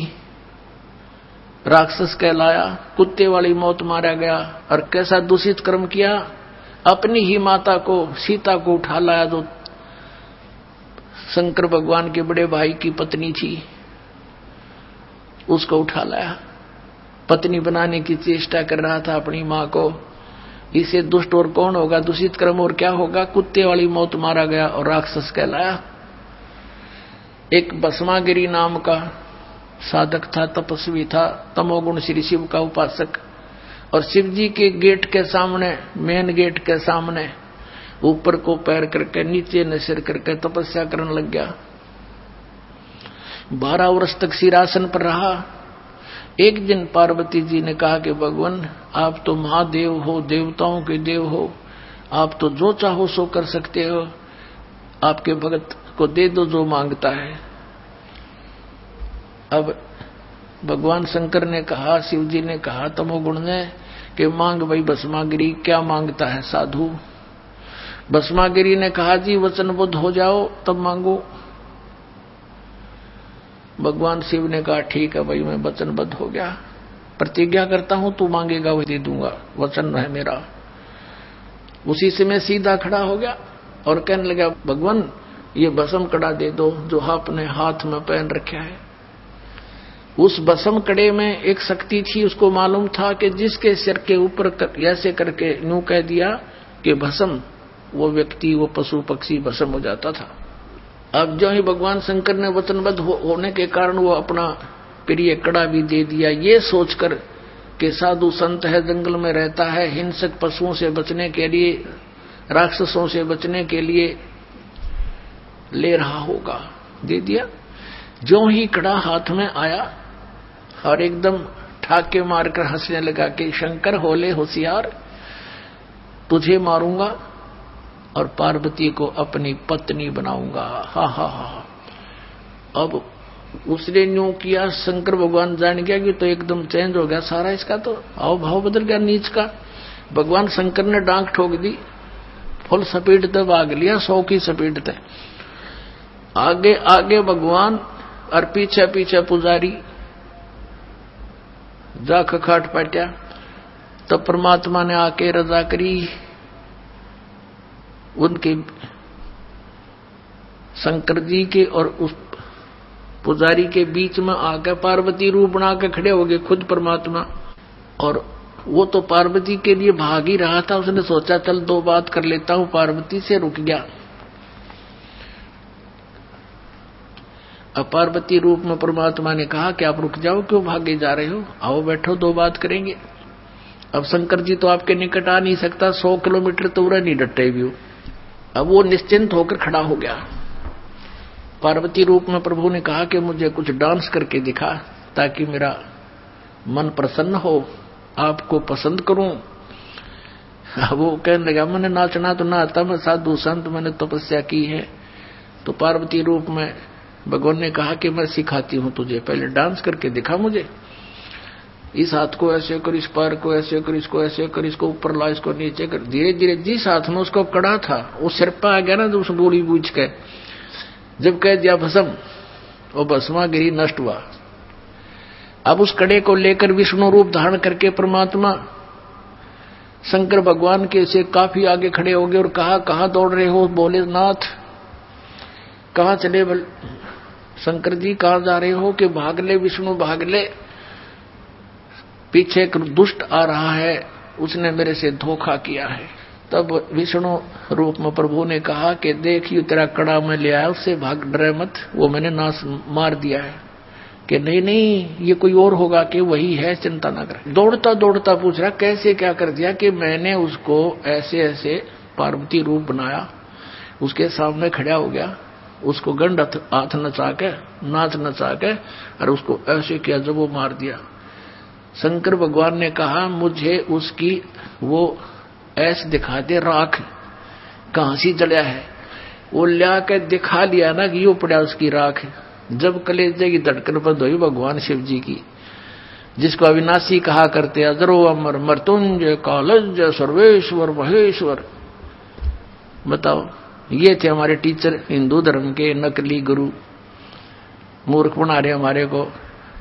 राक्षस कहलाया, कुत्ते वाली मौत मारा गया। और कैसा दूषित कर्म किया, अपनी ही माता को, सीता को उठा लाया, जो शंकर भगवान के बड़े भाई की पत्नी थी, उसको उठा लाया। पत्नी बनाने की चेष्टा कर रहा था अपनी मां को। इसे दुष्ट और कौन होगा, दूषित कर्म और क्या होगा, कुत्ते वाली मौत मारा गया और राक्षस कहलाया। एक भस्मागिरी नाम का साधक था, तपस्वी था, तमोगुण श्री शिव का उपासक, और शिव जी के गेट के सामने, मेन गेट के सामने ऊपर को पैर करके नीचे न सिर करके तपस्या करने लग गया। बारह वर्ष तक सिरासन पर रहा। एक दिन पार्वती जी ने कहा कि भगवान, आप तो महादेव हो, देवताओं के देव हो, आप तो जो चाहो सो कर सकते हो, आपके भगत को दे दो जो मांगता है। अब भगवान शंकर ने कहा, शिव जी ने कहा तमोगुण ने कि मांग भाई भस्मागिरी, क्या मांगता है साधु। भस्मागिरी ने कहा जी वचनबद्ध हो जाओ तब मांगो। भगवान शिव ने कहा ठीक है भाई, मैं वचनबद्ध हो गया, प्रतिज्ञा करता हूं तू मांगेगा वही दे दूंगा, वचन है मेरा। उसी से मैं सीधा खड़ा हो गया और कहने लगा भगवान ये भस्म कड़ा दे दो जो आपने हाथ में पहन रखा है। उस भस्म कड़े में एक शक्ति थी, उसको मालूम था कि जिसके सिर के ऊपर कर, ऐसे करके यूं कह दिया कि भस्म, वो व्यक्ति, वो पशु पक्षी भस्म हो जाता था। अब जो ही भगवान शंकर ने वचनबद्ध हो, होने के कारण वो अपना प्रिय कड़ा भी दे दिया, ये सोचकर कि साधु संत है, जंगल में रहता है, हिंसक पशुओं से बचने के लिए, राक्षसों से बचने के लिए ले रहा होगा, दे दिया। जो ही कड़ा हाथ में आया और एकदम ठाके मारकर हंसने लगा कि शंकर होले होशियार, तुझे मारूंगा और पार्वती को अपनी पत्नी बनाऊंगा। हा हा हा। अब उसने यूं किया, शंकर भगवान जान गया कि तो एकदम चेंज हो गया सारा, इसका तो हाव भाव बदल गया नीच का। भगवान शंकर ने डांक ठोक दी, फुल स्पीड तक भाग लिया, सौ की स्पीड तक आगे आगे भगवान और पीछे पीछे पुजारी जा खखाट पाट्या। तब परमात्मा ने आके रजा करी, उनके शंकर जी के और उस पुजारी के बीच में आकर पार्वती रूप बना के खड़े हो गए खुद परमात्मा। और वो तो पार्वती के लिए भाग ही रहा था, उसने सोचा चल दो बात कर लेता हूं पार्वती से, रुक गया। अब पार्वती रूप में परमात्मा ने कहा कि आप रुक जाओ, क्यों भागे जा रहे हो, आओ बैठो दो बात करेंगे। अब शंकर जी तो आपके निकट आ नहीं सकता, सौ किलोमीटर तो उड़ा नहीं डटे भी। अब वो निश्चिंत होकर खड़ा हो गया। पार्वती रूप में प्रभु ने कहा कि मुझे कुछ डांस करके दिखा ताकि मेरा मन प्रसन्न हो, आपको पसंद करूं। वो कहने लगा मैंने नाचना तो ना आता, मैं साधु संत, मैंने तपस्या की है। तो पार्वती रूप में भगवान ने कहा कि मैं सिखाती हूं तुझे, पहले डांस करके दिखा मुझे। इस हाथ को ऐसे कर, इस पैर को ऐसे कर, इसको ऐसे कर, इसको ऊपर ला, इसको नीचे कर। धीरे धीरे जिस हाथ में उसको कड़ा था वो सिर पर आ गया ना, तो उस गोली बूझ के जब कह दिया भस्म, वो भस्मागिरी नष्ट हुआ। अब उस कड़े को लेकर विष्णु रूप धारण करके परमात्मा शंकर भगवान के से काफी आगे खड़े हो गए और कहा कहां दौड़ रहे हो, बोले नाथ कहां चले, शंकर जी कहां जा रहे हो, कि भाग ले विष्णु भाग ले, पीछे एक दुष्ट आ रहा है, उसने मेरे से धोखा किया है। तब विष्णु रूप में प्रभु ने कहा कि देखिए तेरा कड़ा मैं ले आया, उससे भाग, डरे मत, वो मैंने नाश मार दिया है। कि नहीं नहीं ये कोई और होगा, कि वही है, चिंता ना कर। दौड़ता दौड़ता पूछ रहा कैसे क्या कर दिया, कि मैंने उसको ऐसे ऐसे पार्वती रूप बनाया, उसके सामने खड़ा हो गया, उसको गंड हाथ नचा के, नाच नचा के, और उसको ऐसे किया जब वो मार दिया। शंकर भगवान ने कहा मुझे उसकी वो ऐसे दिखा दे, राख कहां से जलिया है। वो ला के दिखा लिया ना कि यो पड़ा उसकी राख। जब कलेजे की धड़कन बंद हुई भगवान शिव जी की, जिसको अविनाशी कहा करते, अजरो अमर मृत्युंजय कालज सर्वेश्वर महेश्वर। बताओ, ये थे हमारे टीचर हिंदू धर्म के नकली गुरु, मूर्ख बना रहे हमारे को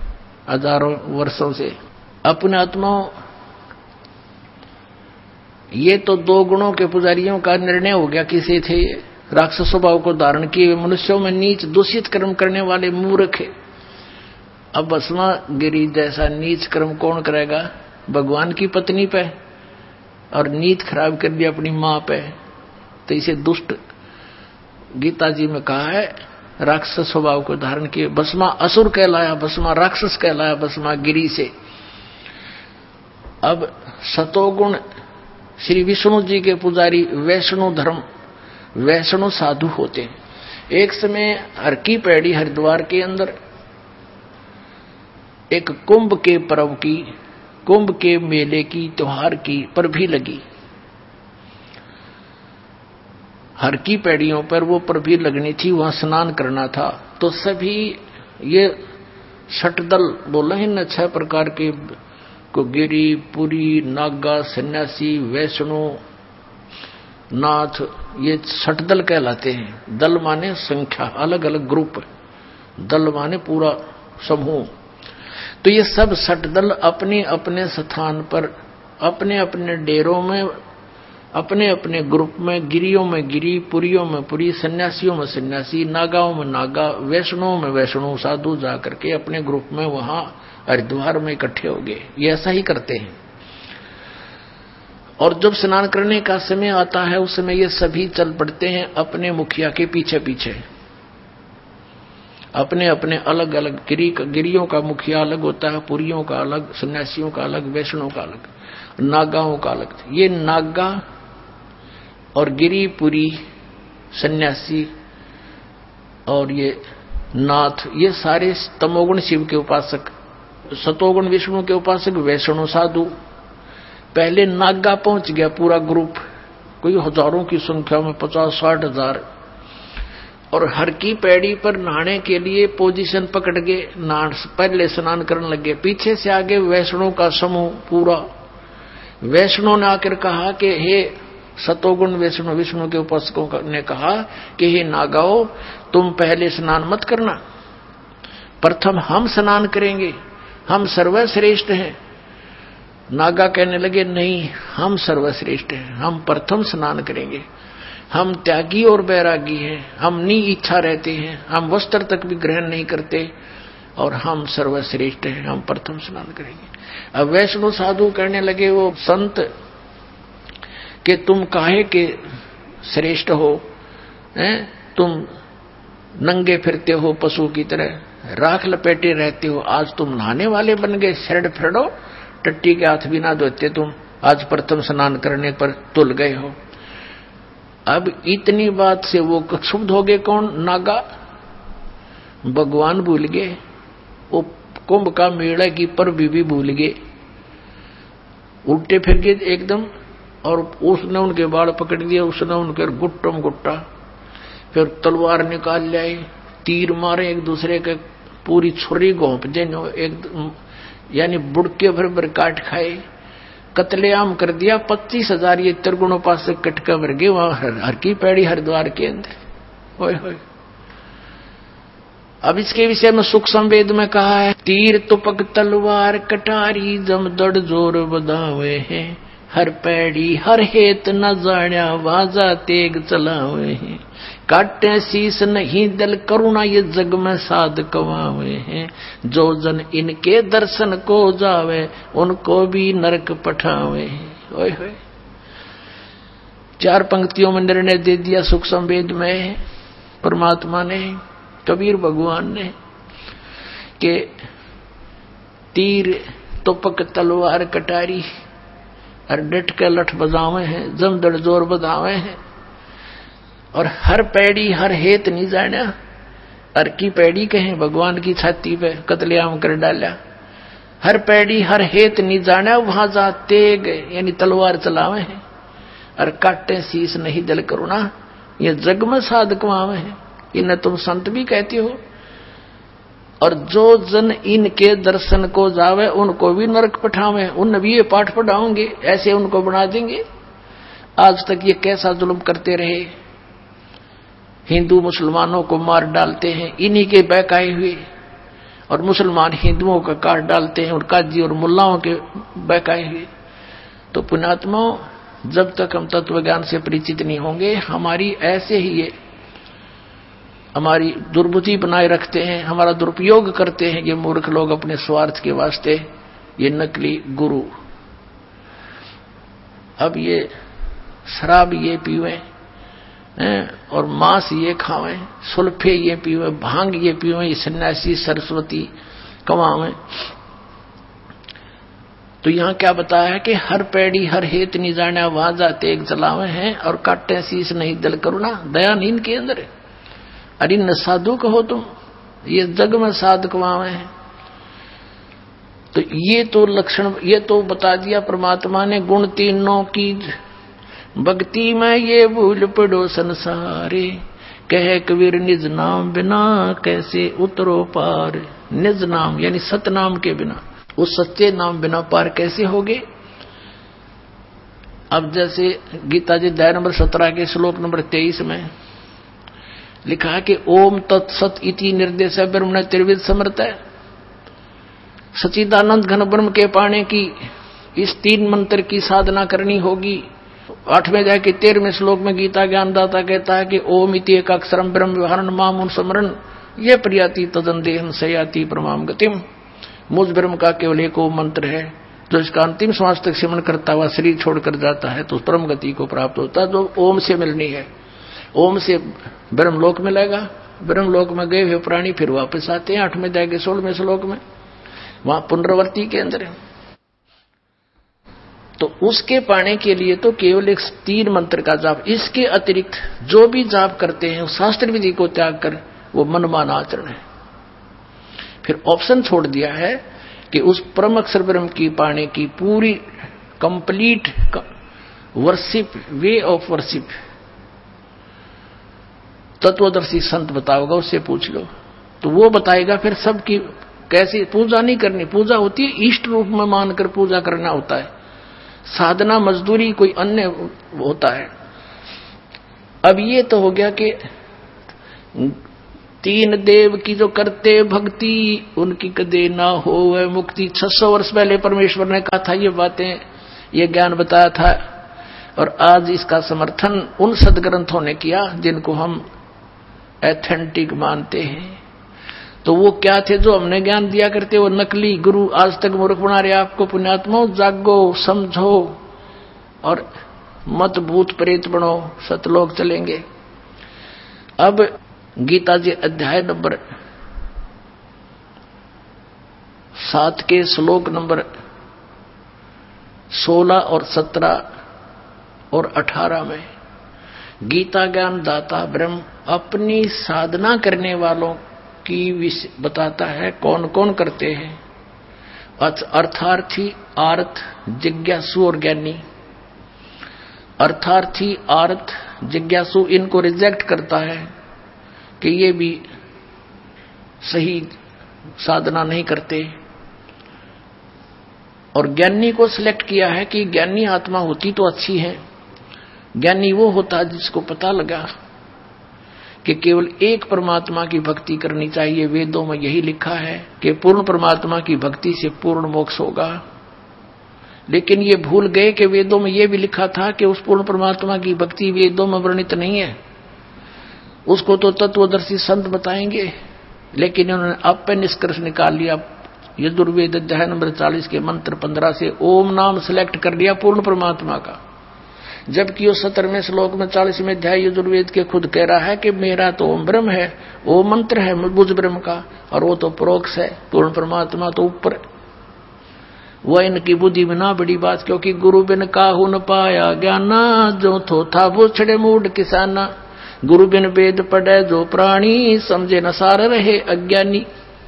हजारों वर्षों से। अपने आत्माओं ये तो दो गुणों के पुजारियों का निर्णय हो गया। किसे थे ये? राक्षस स्वभाव को धारण किए मनुष्यों में नीच दूषित कर्म करने वाले मूर्ख है। अब भस्मा गिरी जैसा नीच कर्म कौन करेगा? भगवान की पत्नी पे, और नीत खराब कर दिया अपनी मां पे। तो इसे दुष्ट गीता जी में कहा है राक्षस स्वभाव को धारण किए। भस्मा असुर कहलाया, भस्मा राक्षस कहलाया, भस्मा गिरी से। अब सतोगुण श्री विष्णु जी के पुजारी वैष्णु धर्म वैष्णु साधु होते हैं। एक समय हर की पैड़ी हरिद्वार के अंदर एक कुंभ के पर्व की, कुंभ के मेले की, त्योहार की पर भी लगी। हर की पैड़ियों पर वो पर भी लगनी थी, वहां स्नान करना था। तो सभी ये षटदल बोला है न, छह प्रकार के को गिरी, पुरी, नागा, सन्यासी, वैष्णु, नाथ, ये षटदल कहलाते हैं। दल माने संख्या, अलग अलग ग्रुप, दल माने पूरा समूह। तो ये सब षटदल अपने अपने स्थान पर, अपने अपने डेरों में, अपने अपने ग्रुप में, गिरियों में गिरी, पुरियों में पुरी, सन्यासियों में सन्यासी, नागाओं में नागा, वैष्णुओं में वैष्णु साधु जाकर के अपने ग्रुप में वहां हरिद्वार में इकट्ठे हो गए। ये ऐसा ही करते हैं। और जब स्नान करने का समय आता है उस समय ये सभी चल पड़ते हैं अपने मुखिया के पीछे पीछे। अपने अपने अलग अलग गिरी गिरियों का मुखिया अलग होता है, पुरियों का अलग, सन्यासियों का अलग, वैष्णव का अलग, नागाओं का अलग। ये नागा और गिरी, पुरी, सन्यासी और ये नाथ, ये सारे तमोगुण शिव के उपासक, सतोगुण विष्णु के उपासक, वैष्णव साधु। पहले नागा पहुंच गया पूरा ग्रुप, कोई हजारों की संख्या में, पचास साठ हजार, और हर की पैड़ी पर नहाने के लिए पोजीशन पकड़ के नहा पहले स्नान करने लगे। पीछे से आगे वैष्णव का समूह पूरा। वैष्णव ने आकर कहा कि हे सतोगुण वैष्णव विष्णु के उपासकों ने कहा कि हे नागाओ, तुम पहले स्नान मत करना, प्रथम हम स्नान करेंगे, हम सर्वश्रेष्ठ हैं। नागा कहने लगे नहीं, हम सर्वश्रेष्ठ हैं, हम प्रथम स्नान करेंगे, हम त्यागी और बैरागी हैं, हम नी इच्छा रहते हैं, हम वस्त्र तक भी ग्रहण नहीं करते, और हम सर्वश्रेष्ठ हैं, हम प्रथम स्नान करेंगे। अब वैष्णव साधु कहने लगे वो संत कि तुम काहे के श्रेष्ठ हो, हैं? तुम नंगे फिरते हो पशु की तरह, राख लपेटे रहते हो, आज तुम नहाने वाले बन गए, शरड फिरडो, टट्टी के हाथ भी ना धोते तुम, आज प्रथम स्नान करने पर तुल गए हो। अब इतनी बात से वो क्षुब्ध हो गए। कौन? नागा। भगवान भूल गए, वो कुंभ का मेला की पर भी, भी भूल गए, उल्टे फिर गए एकदम। और उसने उनके बाल पकड़ दिए, उसने उनके गुट्टम गुट्टा, फिर तलवार निकाल लाए, तीर मारे एक दूसरे के, पूरी छुरी घोंप दे, एक यानी बुड़के भर भर काट खाए, कत्लेआम कर दिया। पच्चीस हजार ये त्रिगुणोपासक कटका मर गए वहां हर की पैड़ी हरिद्वार के अंदर। होय होय। अब इसके विषय में सुख संवेद में कहा है, तीर तुपक तलवार कटारी जमदड़ जोर बधावे हैं, हर पैड़ी हर हेत न जाण्या वाजा तेग चलावे हैं, काटे शीस नहीं दल करुणा ये जग में साध कवावे हैं, जो जन इनके दर्शन को जावे उनको भी नरक पठावे हैं। ओए होए। चार पंक्तियों में निर्णय दे दिया सुख संवेद में परमात्मा ने, कबीर भगवान ने, कि तीर तुपक तलवार कटारी और डट के लठ बजावे हैं, जमदड़ जोर बजावे हैं, और हर पैड़ी हर हेत नहीं जाना। हर की पैड़ी कहें भगवान की छाती पे कत्लेआम कर डाला। हर पैड़ी हर हेत नहीं जाना, वहां जा तेग यानी तलवार चलावे हैं, और काटे शीस नहीं दल करुणा ये जग में साध कमावे हैं। इन्हें तुम संत भी कहती हो। और जो जन इनके दर्शन को जावे उनको भी नरक पठावे, उन भी ये पाठ पढ़ाओगे, ऐसे उनको बना देंगे। आज तक ये कैसा जुल्म करते रहे, हिंदू मुसलमानों को मार डालते हैं इन्हीं के बहकाए हुए, और मुसलमान हिंदुओं का काट डालते हैं, और काजी और मुल्लाओं के बहकाए हुए। तो पुण्यात्माओं, जब तक हम तत्व ज्ञान से परिचित नहीं होंगे, हमारी ऐसे ही ये हमारी दुर्बुद्धि बनाए रखते हैं, हमारा दुरुपयोग करते हैं ये मूर्ख लोग अपने स्वार्थ के वास्ते, ये नकली गुरु। अब ये शराब ये पीवे और मांस ये खावें, सुल्फे ये पीवे, भांग ये पीवे, ये सन्यासी सरस्वती कमावें। तो यहाँ क्या बताया है कि हर पैड़ी हर हेत नहीं जाने वहां जाते एक जलावे हैं और काटे शीश नहीं दल करुणा दया नींद के अंदर। अरे न साधु कहो तुम, ये जग में साधक वहां हैं। तो ये तो लक्षण ये तो बता दिया परमात्मा ने, गुण तीनों की भक्ति में ये भूल पड़ो संसारे, कहे कबीर निज नाम बिना कैसे उतरो पार। निज नाम यानी सत नाम के बिना, उस सच्चे नाम बिना पार कैसे होगे। अब जैसे गीता जी अध्याय नंबर सत्रह के श्लोक नंबर तेईस में लिखा है कि ओम तत्सत इति निर्देश ब्रह्म त्रिविध समर्थ है। सच्चिदानंद घन ब्रह्म के पाने की इस तीन मंत्र की साधना करनी होगी। आठवें अध्याय के तेरहवें श्लोक में गीता ज्ञानदाता कहता है कि ओम इति एक अक्षरम ब्रह्म व्यवहारन माम स्मरण ये प्रियाति तदन देहन सयाति परमाम गतिम। मुझ ब्रह्म का केवल एक ओम मंत्र है, जो इसका अंतिम श्वास तक सिमरण करता हुआ शरीर छोड़कर जाता है तो परम गति को प्राप्त होता है, जो ओम से मिलनी है। ओम से ब्रह्मलोक मिलेगा। ब्रह्मलोक में गए हुए प्राणी फिर वापस आते हैं आठवें अध्याय के सोलहवें श्लोक में, वहां पुनरावृत्ति के अंदर। तो उसके पाने के लिए तो केवल एक तीन मंत्र का जाप, इसके अतिरिक्त जो भी जाप करते हैं शास्त्र विधि को त्याग कर वो मनमान आचरण है। फिर ऑप्शन छोड़ दिया है कि उस परम अक्षर ब्रह्म की पाने की पूरी complete worship, way of worship तत्वदर्शी संत बताओगा, उससे पूछ लो तो वो बताएगा फिर सबकी कैसी पूजा नहीं करनी। पूजा होती है इष्ट रूप में मानकर पूजा करना होता है, साधना मजदूरी कोई अन्य होता है। अब ये तो हो गया कि तीन देव की जो करते भक्ति उनकी कदे ना हो वह मुक्ति। छह सौ वर्ष पहले परमेश्वर ने कहा था ये बातें, ये ज्ञान बताया था, और आज इसका समर्थन उन सदग्रंथों ने किया जिनको हम एथेंटिक मानते हैं। तो वो क्या थे जो हमने ज्ञान दिया करते, वो नकली गुरु आज तक मूर्ख बना रहे आपको। पुण्यात्माओं जागो, समझो और मत भूत प्रेत बनो, सतलोक चलेंगे। अब गीता जी अध्याय नंबर सात के श्लोक नंबर सोलह और सत्रह और अठारह में गीता ज्ञान दाता ब्रह्म अपनी साधना करने वालों की बताता है कौन कौन करते हैं। अर्थार्थी, आर्थ, जिज्ञासु और ज्ञानी। अर्थार्थी, आर्थ, जिज्ञासु इनको रिजेक्ट करता है कि ये भी सही साधना नहीं करते, और ज्ञानी को सिलेक्ट किया है कि ज्ञानी आत्मा होती तो अच्छी है। ज्ञानी वो होता है जिसको पता लगा कि केवल एक परमात्मा की भक्ति करनी चाहिए। वेदों में यही लिखा है कि पूर्ण परमात्मा की भक्ति से पूर्ण मोक्ष होगा। लेकिन ये भूल गए कि वेदों में यह भी लिखा था कि उस पूर्ण परमात्मा की भक्ति वेदों में वर्णित नहीं है, उसको तो तत्वदर्शी संत बताएंगे। लेकिन उन्होंने अब पे निष्कर्ष निकाल लिया, यजुर्वेद अध्याय नंबर चालीस के मंत्र पंद्रह से ओम नाम सिलेक्ट कर लिया पूर्ण परमात्मा का, जबकि वो सत्रहवें श्लोक में चालीसवें अध्याय यजुर्वेद के खुद कह रहा है कि मेरा तो ओम ब्रह्म है, वो मंत्र है बुझ ब्रह्म का, और वो तो प्रोक्ष है, पूर्ण परमात्मा तो ऊपर। वह इनकी बुद्धि में ना बड़ी बात, क्योंकि गुरु बिन काहू न पाया ज्ञाना, जो थो था वो छड़े मूड किसाना। गुरु बिन वेद पढ़े जो प्राणी, समझे न सार रहे अज्ञानी।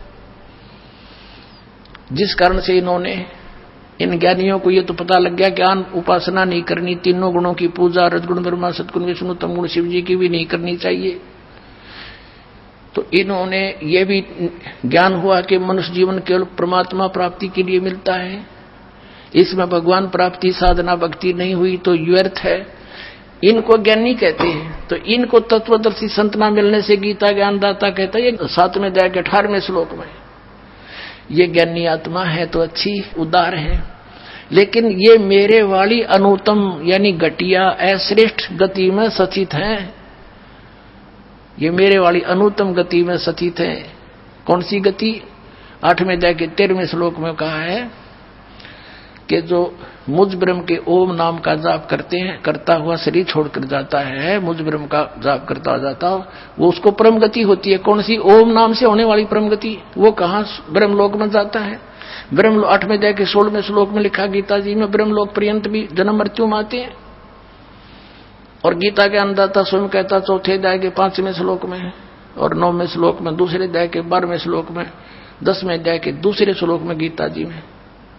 जिस कारण से इन्होंने इन ज्ञानियों को ये तो पता लग गया ज्ञान उपासना नहीं करनी, तीनों गुणों की पूजा रजगुण ब्रह्मा सतगुण विष्णु तमगुण शिव जी की भी नहीं करनी चाहिए। तो इन्होंने ये भी ज्ञान हुआ कि मनुष्य जीवन केवल परमात्मा प्राप्ति के लिए मिलता है, इसमें भगवान प्राप्ति साधना भक्ति नहीं हुई तो व्यर्थ है। इनको ज्ञानी कहते हैं। तो इनको तत्वदर्शी संत ना मिलने से गीता ज्ञानदाता कहता है सातवें अध्याय के अठारहवें श्लोक में, ये ज्ञानी आत्मा है तो अच्छी उदार है, लेकिन ये मेरे वाली अनुत्तम यानी घटिया अश्रेष्ठ गति में सचित है। ये मेरे वाली अनुत्तम गति में सचित है। कौन सी गति? आठवें अध्याय के तेरहवें श्लोक में कहा है कि जो मुझ ब्रह्म के ओम नाम का जाप करते हैं, करता हुआ शरीर छोड़कर जाता है, मुझ ब्रह्म का जाप करता जाता वो उसको परम गति होती है। कौन सी? ओम नाम से होने वाली परम गति। वो कहाँ? ब्रह्मलोक में जाता है। ब्रह्म आठवें अध्याय के सोलहवें श्लोक में लिखा गीता जी में, ब्रह्मलोक पर्यंत भी जन्म मृत्यु में आते हैं। और गीता के अंदाता स्वयं कहता चौथे अध्याय के पांचवें श्लोक में और नौवें श्लोक में, दूसरे अध्याय के बारहवें श्लोक में, दसवें अध्याय के दूसरे श्लोक में गीता जी में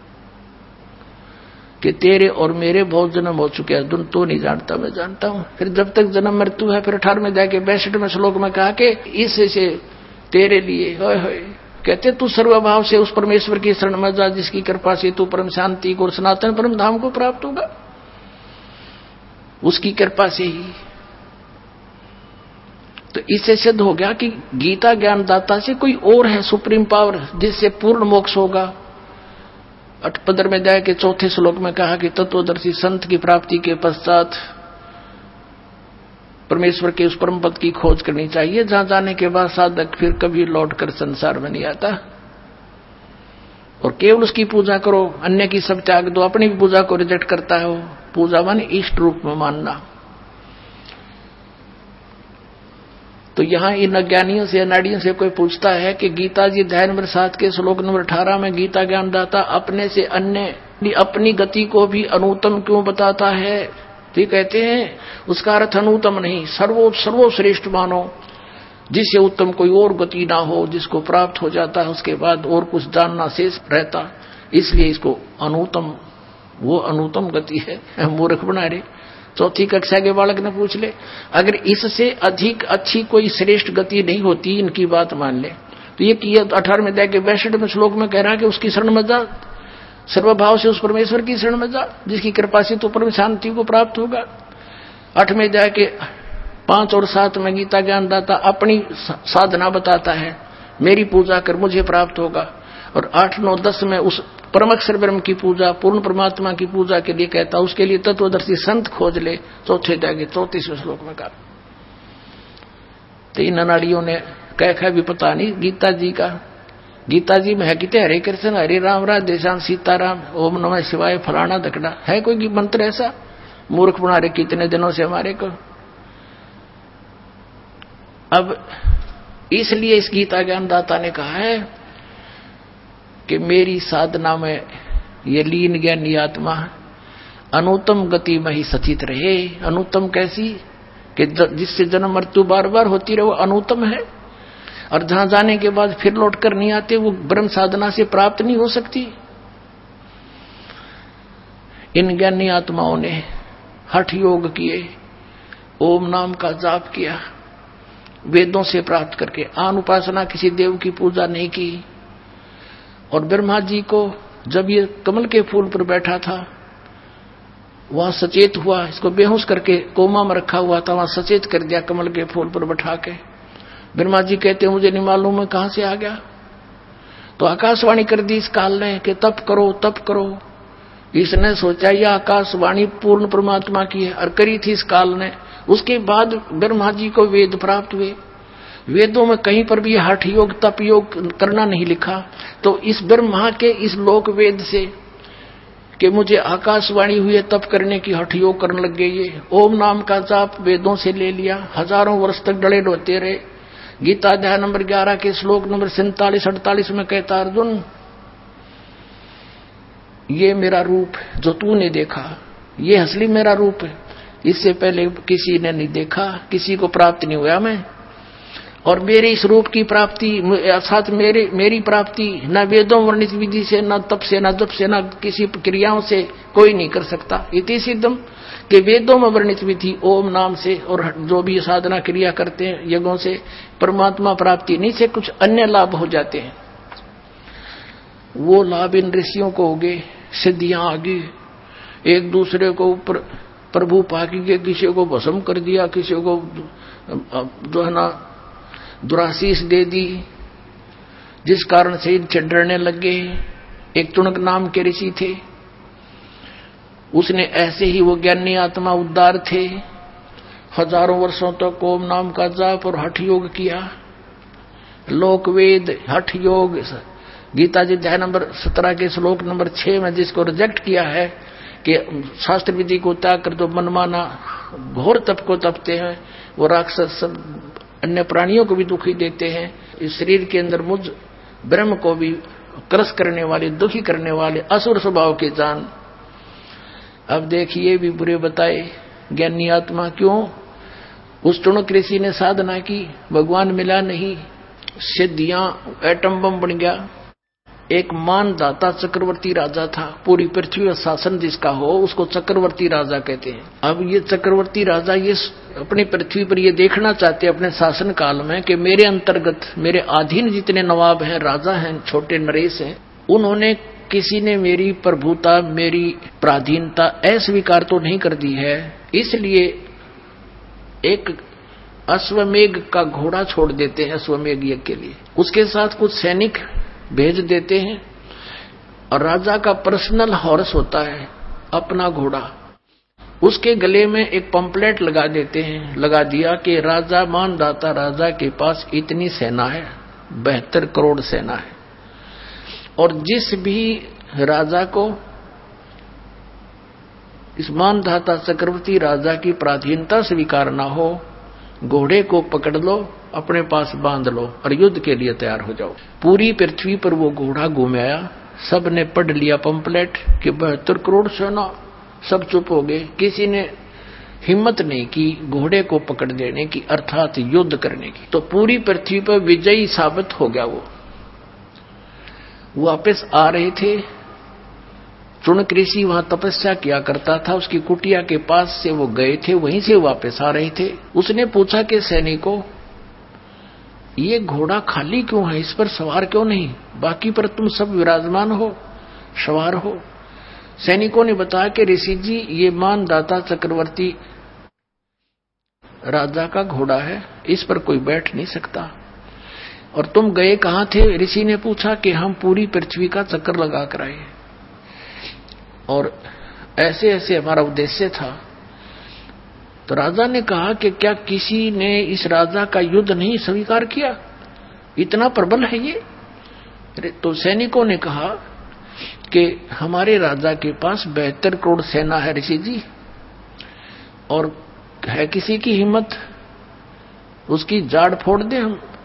कि तेरे और मेरे बहुत जन्म हो चुके हैं, तो नहीं जानता, मैं जानता हूं। फिर जब तक जन्म मृत्यु है, फिर अठारहवें अध्याय के बैसठवें श्लोक में कहा कि इससे तेरे लिए होय होय कहते तू सर्वभाव से उस परमेश्वर की शरण में जा जिसकी कृपा से तू परम शांति को और सनातन परम धाम को प्राप्त होगा। उसकी कृपा से ही। तो इससे सिद्ध हो गया कि गीता ज्ञानदाता से कोई और है सुप्रीम पावर जिससे पूर्ण मोक्ष होगा। पंद्रहवें अध्याय के चौथे श्लोक में कहा कि तत्वदर्शी संत की प्राप्ति के पश्चात परमेश्वर के उस परम पद की खोज करनी चाहिए जहां जाने के बाद साधक फिर कभी लौटकर संसार में नहीं आता और केवल उसकी पूजा करो, अन्य की सब त्याग दो। अपनी भी पूजा को रिजेक्ट करता है वो। पूजा माने इष्ट रूप में मानना। तो यहां इन अज्ञानियों से अनाड़ियों से कोई पूछता है कि गीता जी अध्याय नंबर सात के श्लोक नंबर अठारह में गीता ज्ञानदाता अपने से अन्य अपनी गति को भी अनुत्तम क्यों बताता है? तो कहते हैं उसका अर्थ अनुत्तम नहीं, सर्वो सर्वश्रेष्ठ मानो, जिससे उत्तम कोई और गति ना हो, जिसको प्राप्त हो जाता है उसके बाद और कुछ जानना शेष रहता, इसलिए इसको अनुत्तम, वो अनुत्तम गति है। मूर्ख बना रहे। चौथी कक्षा के बालक ने पूछ ले, अगर इससे अधिक अच्छी कोई श्रेष्ठ गति नहीं होती, इनकी बात मान ले, तो ये किया अठारहवें अध्याय के बैसठवें श्लोक में कह रहा है कि उसकी शरण में जा, सर्वभाव से उस परमेश्वर की शरण में जा जिसकी कृपा से तो परम शांति को प्राप्त होगा। आठवें अध्याय के पांच और सात में गीता ज्ञानदाता अपनी साधना बताता है, मेरी पूजा कर मुझे प्राप्त होगा। और आठ नौ दस में उस परमक्षर ब्रह्म की पूजा, पूर्ण परमात्मा की पूजा के लिए कहता, उसके लिए तत्वदर्शी संत खोज ले। चौथे अध्याय के चौतीसवें श्लोक में कहा। तो इन अनाड़ियों ने कह भी पता नहीं गीता जी का। गीता जी में है कि हरे कृष्ण हरे राम राधे श्याम सीताराम ओम नमः शिवाय फलाना धकड़ा, है कोई मंत्र ऐसा? मूर्ख बना रहे कितने दिनों से हमारे को। अब इसलिए इस गीता ज्ञानदाता ने कहा है कि मेरी साधना में ये लीन ज्ञानी आत्मा अनुत्तम गति में ही सचित रहे। अनुत्तम कैसी? कि जिससे जन्म मृत्यु बार बार होती रहे, वो अनुत्तम है। और जहां जाने के बाद फिर लौट कर नहीं आते, वो ब्रह्म साधना से प्राप्त नहीं हो सकती। इन ज्ञानी आत्माओं ने हठ योग किए, ओम नाम का जाप किया, वेदों से प्राप्त करके आन उपासना, किसी देव की पूजा नहीं की। और ब्रह्मा जी को जब ये कमल के फूल पर बैठा था वहां सचेत हुआ, इसको बेहोश करके कोमा में रखा हुआ था, वहां सचेत कर दिया कमल के फूल पर बैठा के। ब्रह्मा जी कहते मुझे नहीं मालूम है कहां से आ गया। तो आकाशवाणी कर दी इस काल ने कि तप करो तप करो। इसने सोचा यह आकाशवाणी पूर्ण परमात्मा की है और करी थी इस काल ने। उसके बाद ब्रह्मा जी को वेद प्राप्त हुए। वेदों में कहीं पर भी हठ योग तप योग करना नहीं लिखा। तो इस ब्रह्मा के इस लोक वेद से कि मुझे आकाशवाणी हुई तप करने की हठ योग करने लग गई। ये ओम नाम का जाप वेदों से ले लिया, हजारों वर्ष तक डले रोते रहे। गीता अध्याय नंबर ग्यारह के श्लोक नंबर सैंतालीस अड़तालीस में कहता, अर्जुन ये मेरा रूप जो तूने देखा ये असली मेरा रूप है, इससे पहले किसी ने नहीं देखा, किसी को प्राप्त नहीं हुआ मैं। और मेरे इस रूप की प्राप्ति अर्थात मेरे मेरी प्राप्ति न वेदों वर्णित विधि से, न तप से, न जप से, न किसी क्रियाओं से कोई नहीं कर सकता। इति सिद्धम कि वेदों में वर्णित विधि ओम नाम से और जो भी साधना क्रिया करते हैं यज्ञों से परमात्मा प्राप्ति नहीं से कुछ अन्य लाभ हो जाते हैं। वो लाभ इन ऋषियों को हो गए, सिद्धियां आ गई, एक दूसरे को ऊपर प्रभु पाकी के, किसी को भस्म कर दिया, किसी को जो है ना दुराशीष दे दी, जिस कारण से इनसे डरने लग गए। एक तुणक नाम के ऋषि थे, उसने ऐसे ही वो ज्ञानी आत्मा उद्धार थे, हजारों वर्षों तक ओम नाम का जाप और हठ योग किया। लोक वेद हठ योग, गीता जी अध्याय नंबर सत्रह के श्लोक नंबर छह में जिसको रिजेक्ट किया है कि शास्त्र विधि को त्याग कर दो, मनमाना घोर तप को तपते हैं, वो राक्षस सब अन्य प्राणियों को भी दुखी देते हैं। इस शरीर के अंदर मुझ ब्रह्म को भी क्रस करने वाले, दुखी करने वाले असुर स्वभाव के जान। अब देखिए भी बुरे बताए ज्ञानी आत्मा क्यों? उस टुणक ऋषि ने साधना की, भगवान मिला नहीं, सिद्धियां एटम बम बन गया। एक मानदाता चक्रवर्ती राजा था, पूरी पृथ्वी पर शासन जिसका हो उसको चक्रवर्ती राजा कहते हैं। अब ये चक्रवर्ती राजा ये अपनी पृथ्वी पर ये देखना चाहते अपने शासन काल में कि मेरे अंतर्गत मेरे अधीन जितने नवाब हैं, राजा हैं, छोटे नरेश हैं, उन्होंने किसी ने मेरी प्रभुता, मेरी पराधीनता अस्वीकार तो नहीं कर दी है। इसलिए एक अश्वमेघ का घोड़ा छोड़ देते हैं अश्वमेघ यज्ञ के लिए, उसके साथ कुछ सैनिक भेज देते हैं और राजा का पर्सनल हॉर्स होता है अपना घोड़ा, उसके गले में एक पंपलेट लगा देते हैं, लगा दिया कि राजा मानदाता राजा के पास इतनी सेना है, बहत्तर करोड़ सेना है, और जिस भी राजा को इस मानदाता चक्रवर्ती राजा की पराधीनता स्वीकार न हो, घोड़े को पकड़ लो, अपने पास बांध लो और युद्ध के लिए तैयार हो जाओ। पूरी पृथ्वी पर वो घोड़ा घूमाया, सब ने पढ़ लिया पंपलेट कि बहत्तर करोड़ सेना, सब चुप हो गए। किसी ने हिम्मत नहीं की घोड़े को पकड़ देने की, अर्थात युद्ध करने की। तो पूरी पृथ्वी पर विजयी साबित हो गया। वो वापस आ रहे थे, टुणक ऋषि वहां तपस्या किया करता था, उसकी कुटिया के पास से वो गए थे, वहीं से वापस आ रहे थे। उसने पूछा कि सैनिकों, ये घोड़ा खाली क्यों है, इस पर सवार क्यों नहीं, बाकी पर तुम सब विराजमान हो, सवार हो। सैनिकों ने बताया कि ऋषि जी ये मानदाता चक्रवर्ती राजा का घोड़ा है, इस पर कोई बैठ नहीं सकता। और तुम गए कहां थे? ऋषि ने पूछा कि हम पूरी पृथ्वी का चक्कर लगा कर आए और ऐसे ऐसे हमारा उद्देश्य था। तो राजा ने कहा कि क्या किसी ने इस राजा का युद्ध नहीं स्वीकार किया, इतना प्रबल है ये? तो सैनिकों ने कहा कि हमारे राजा के पास बहत्तर करोड़ सेना है ऋषि जी, और है किसी की हिम्मत उसकी जाड़ फोड़ दे हम,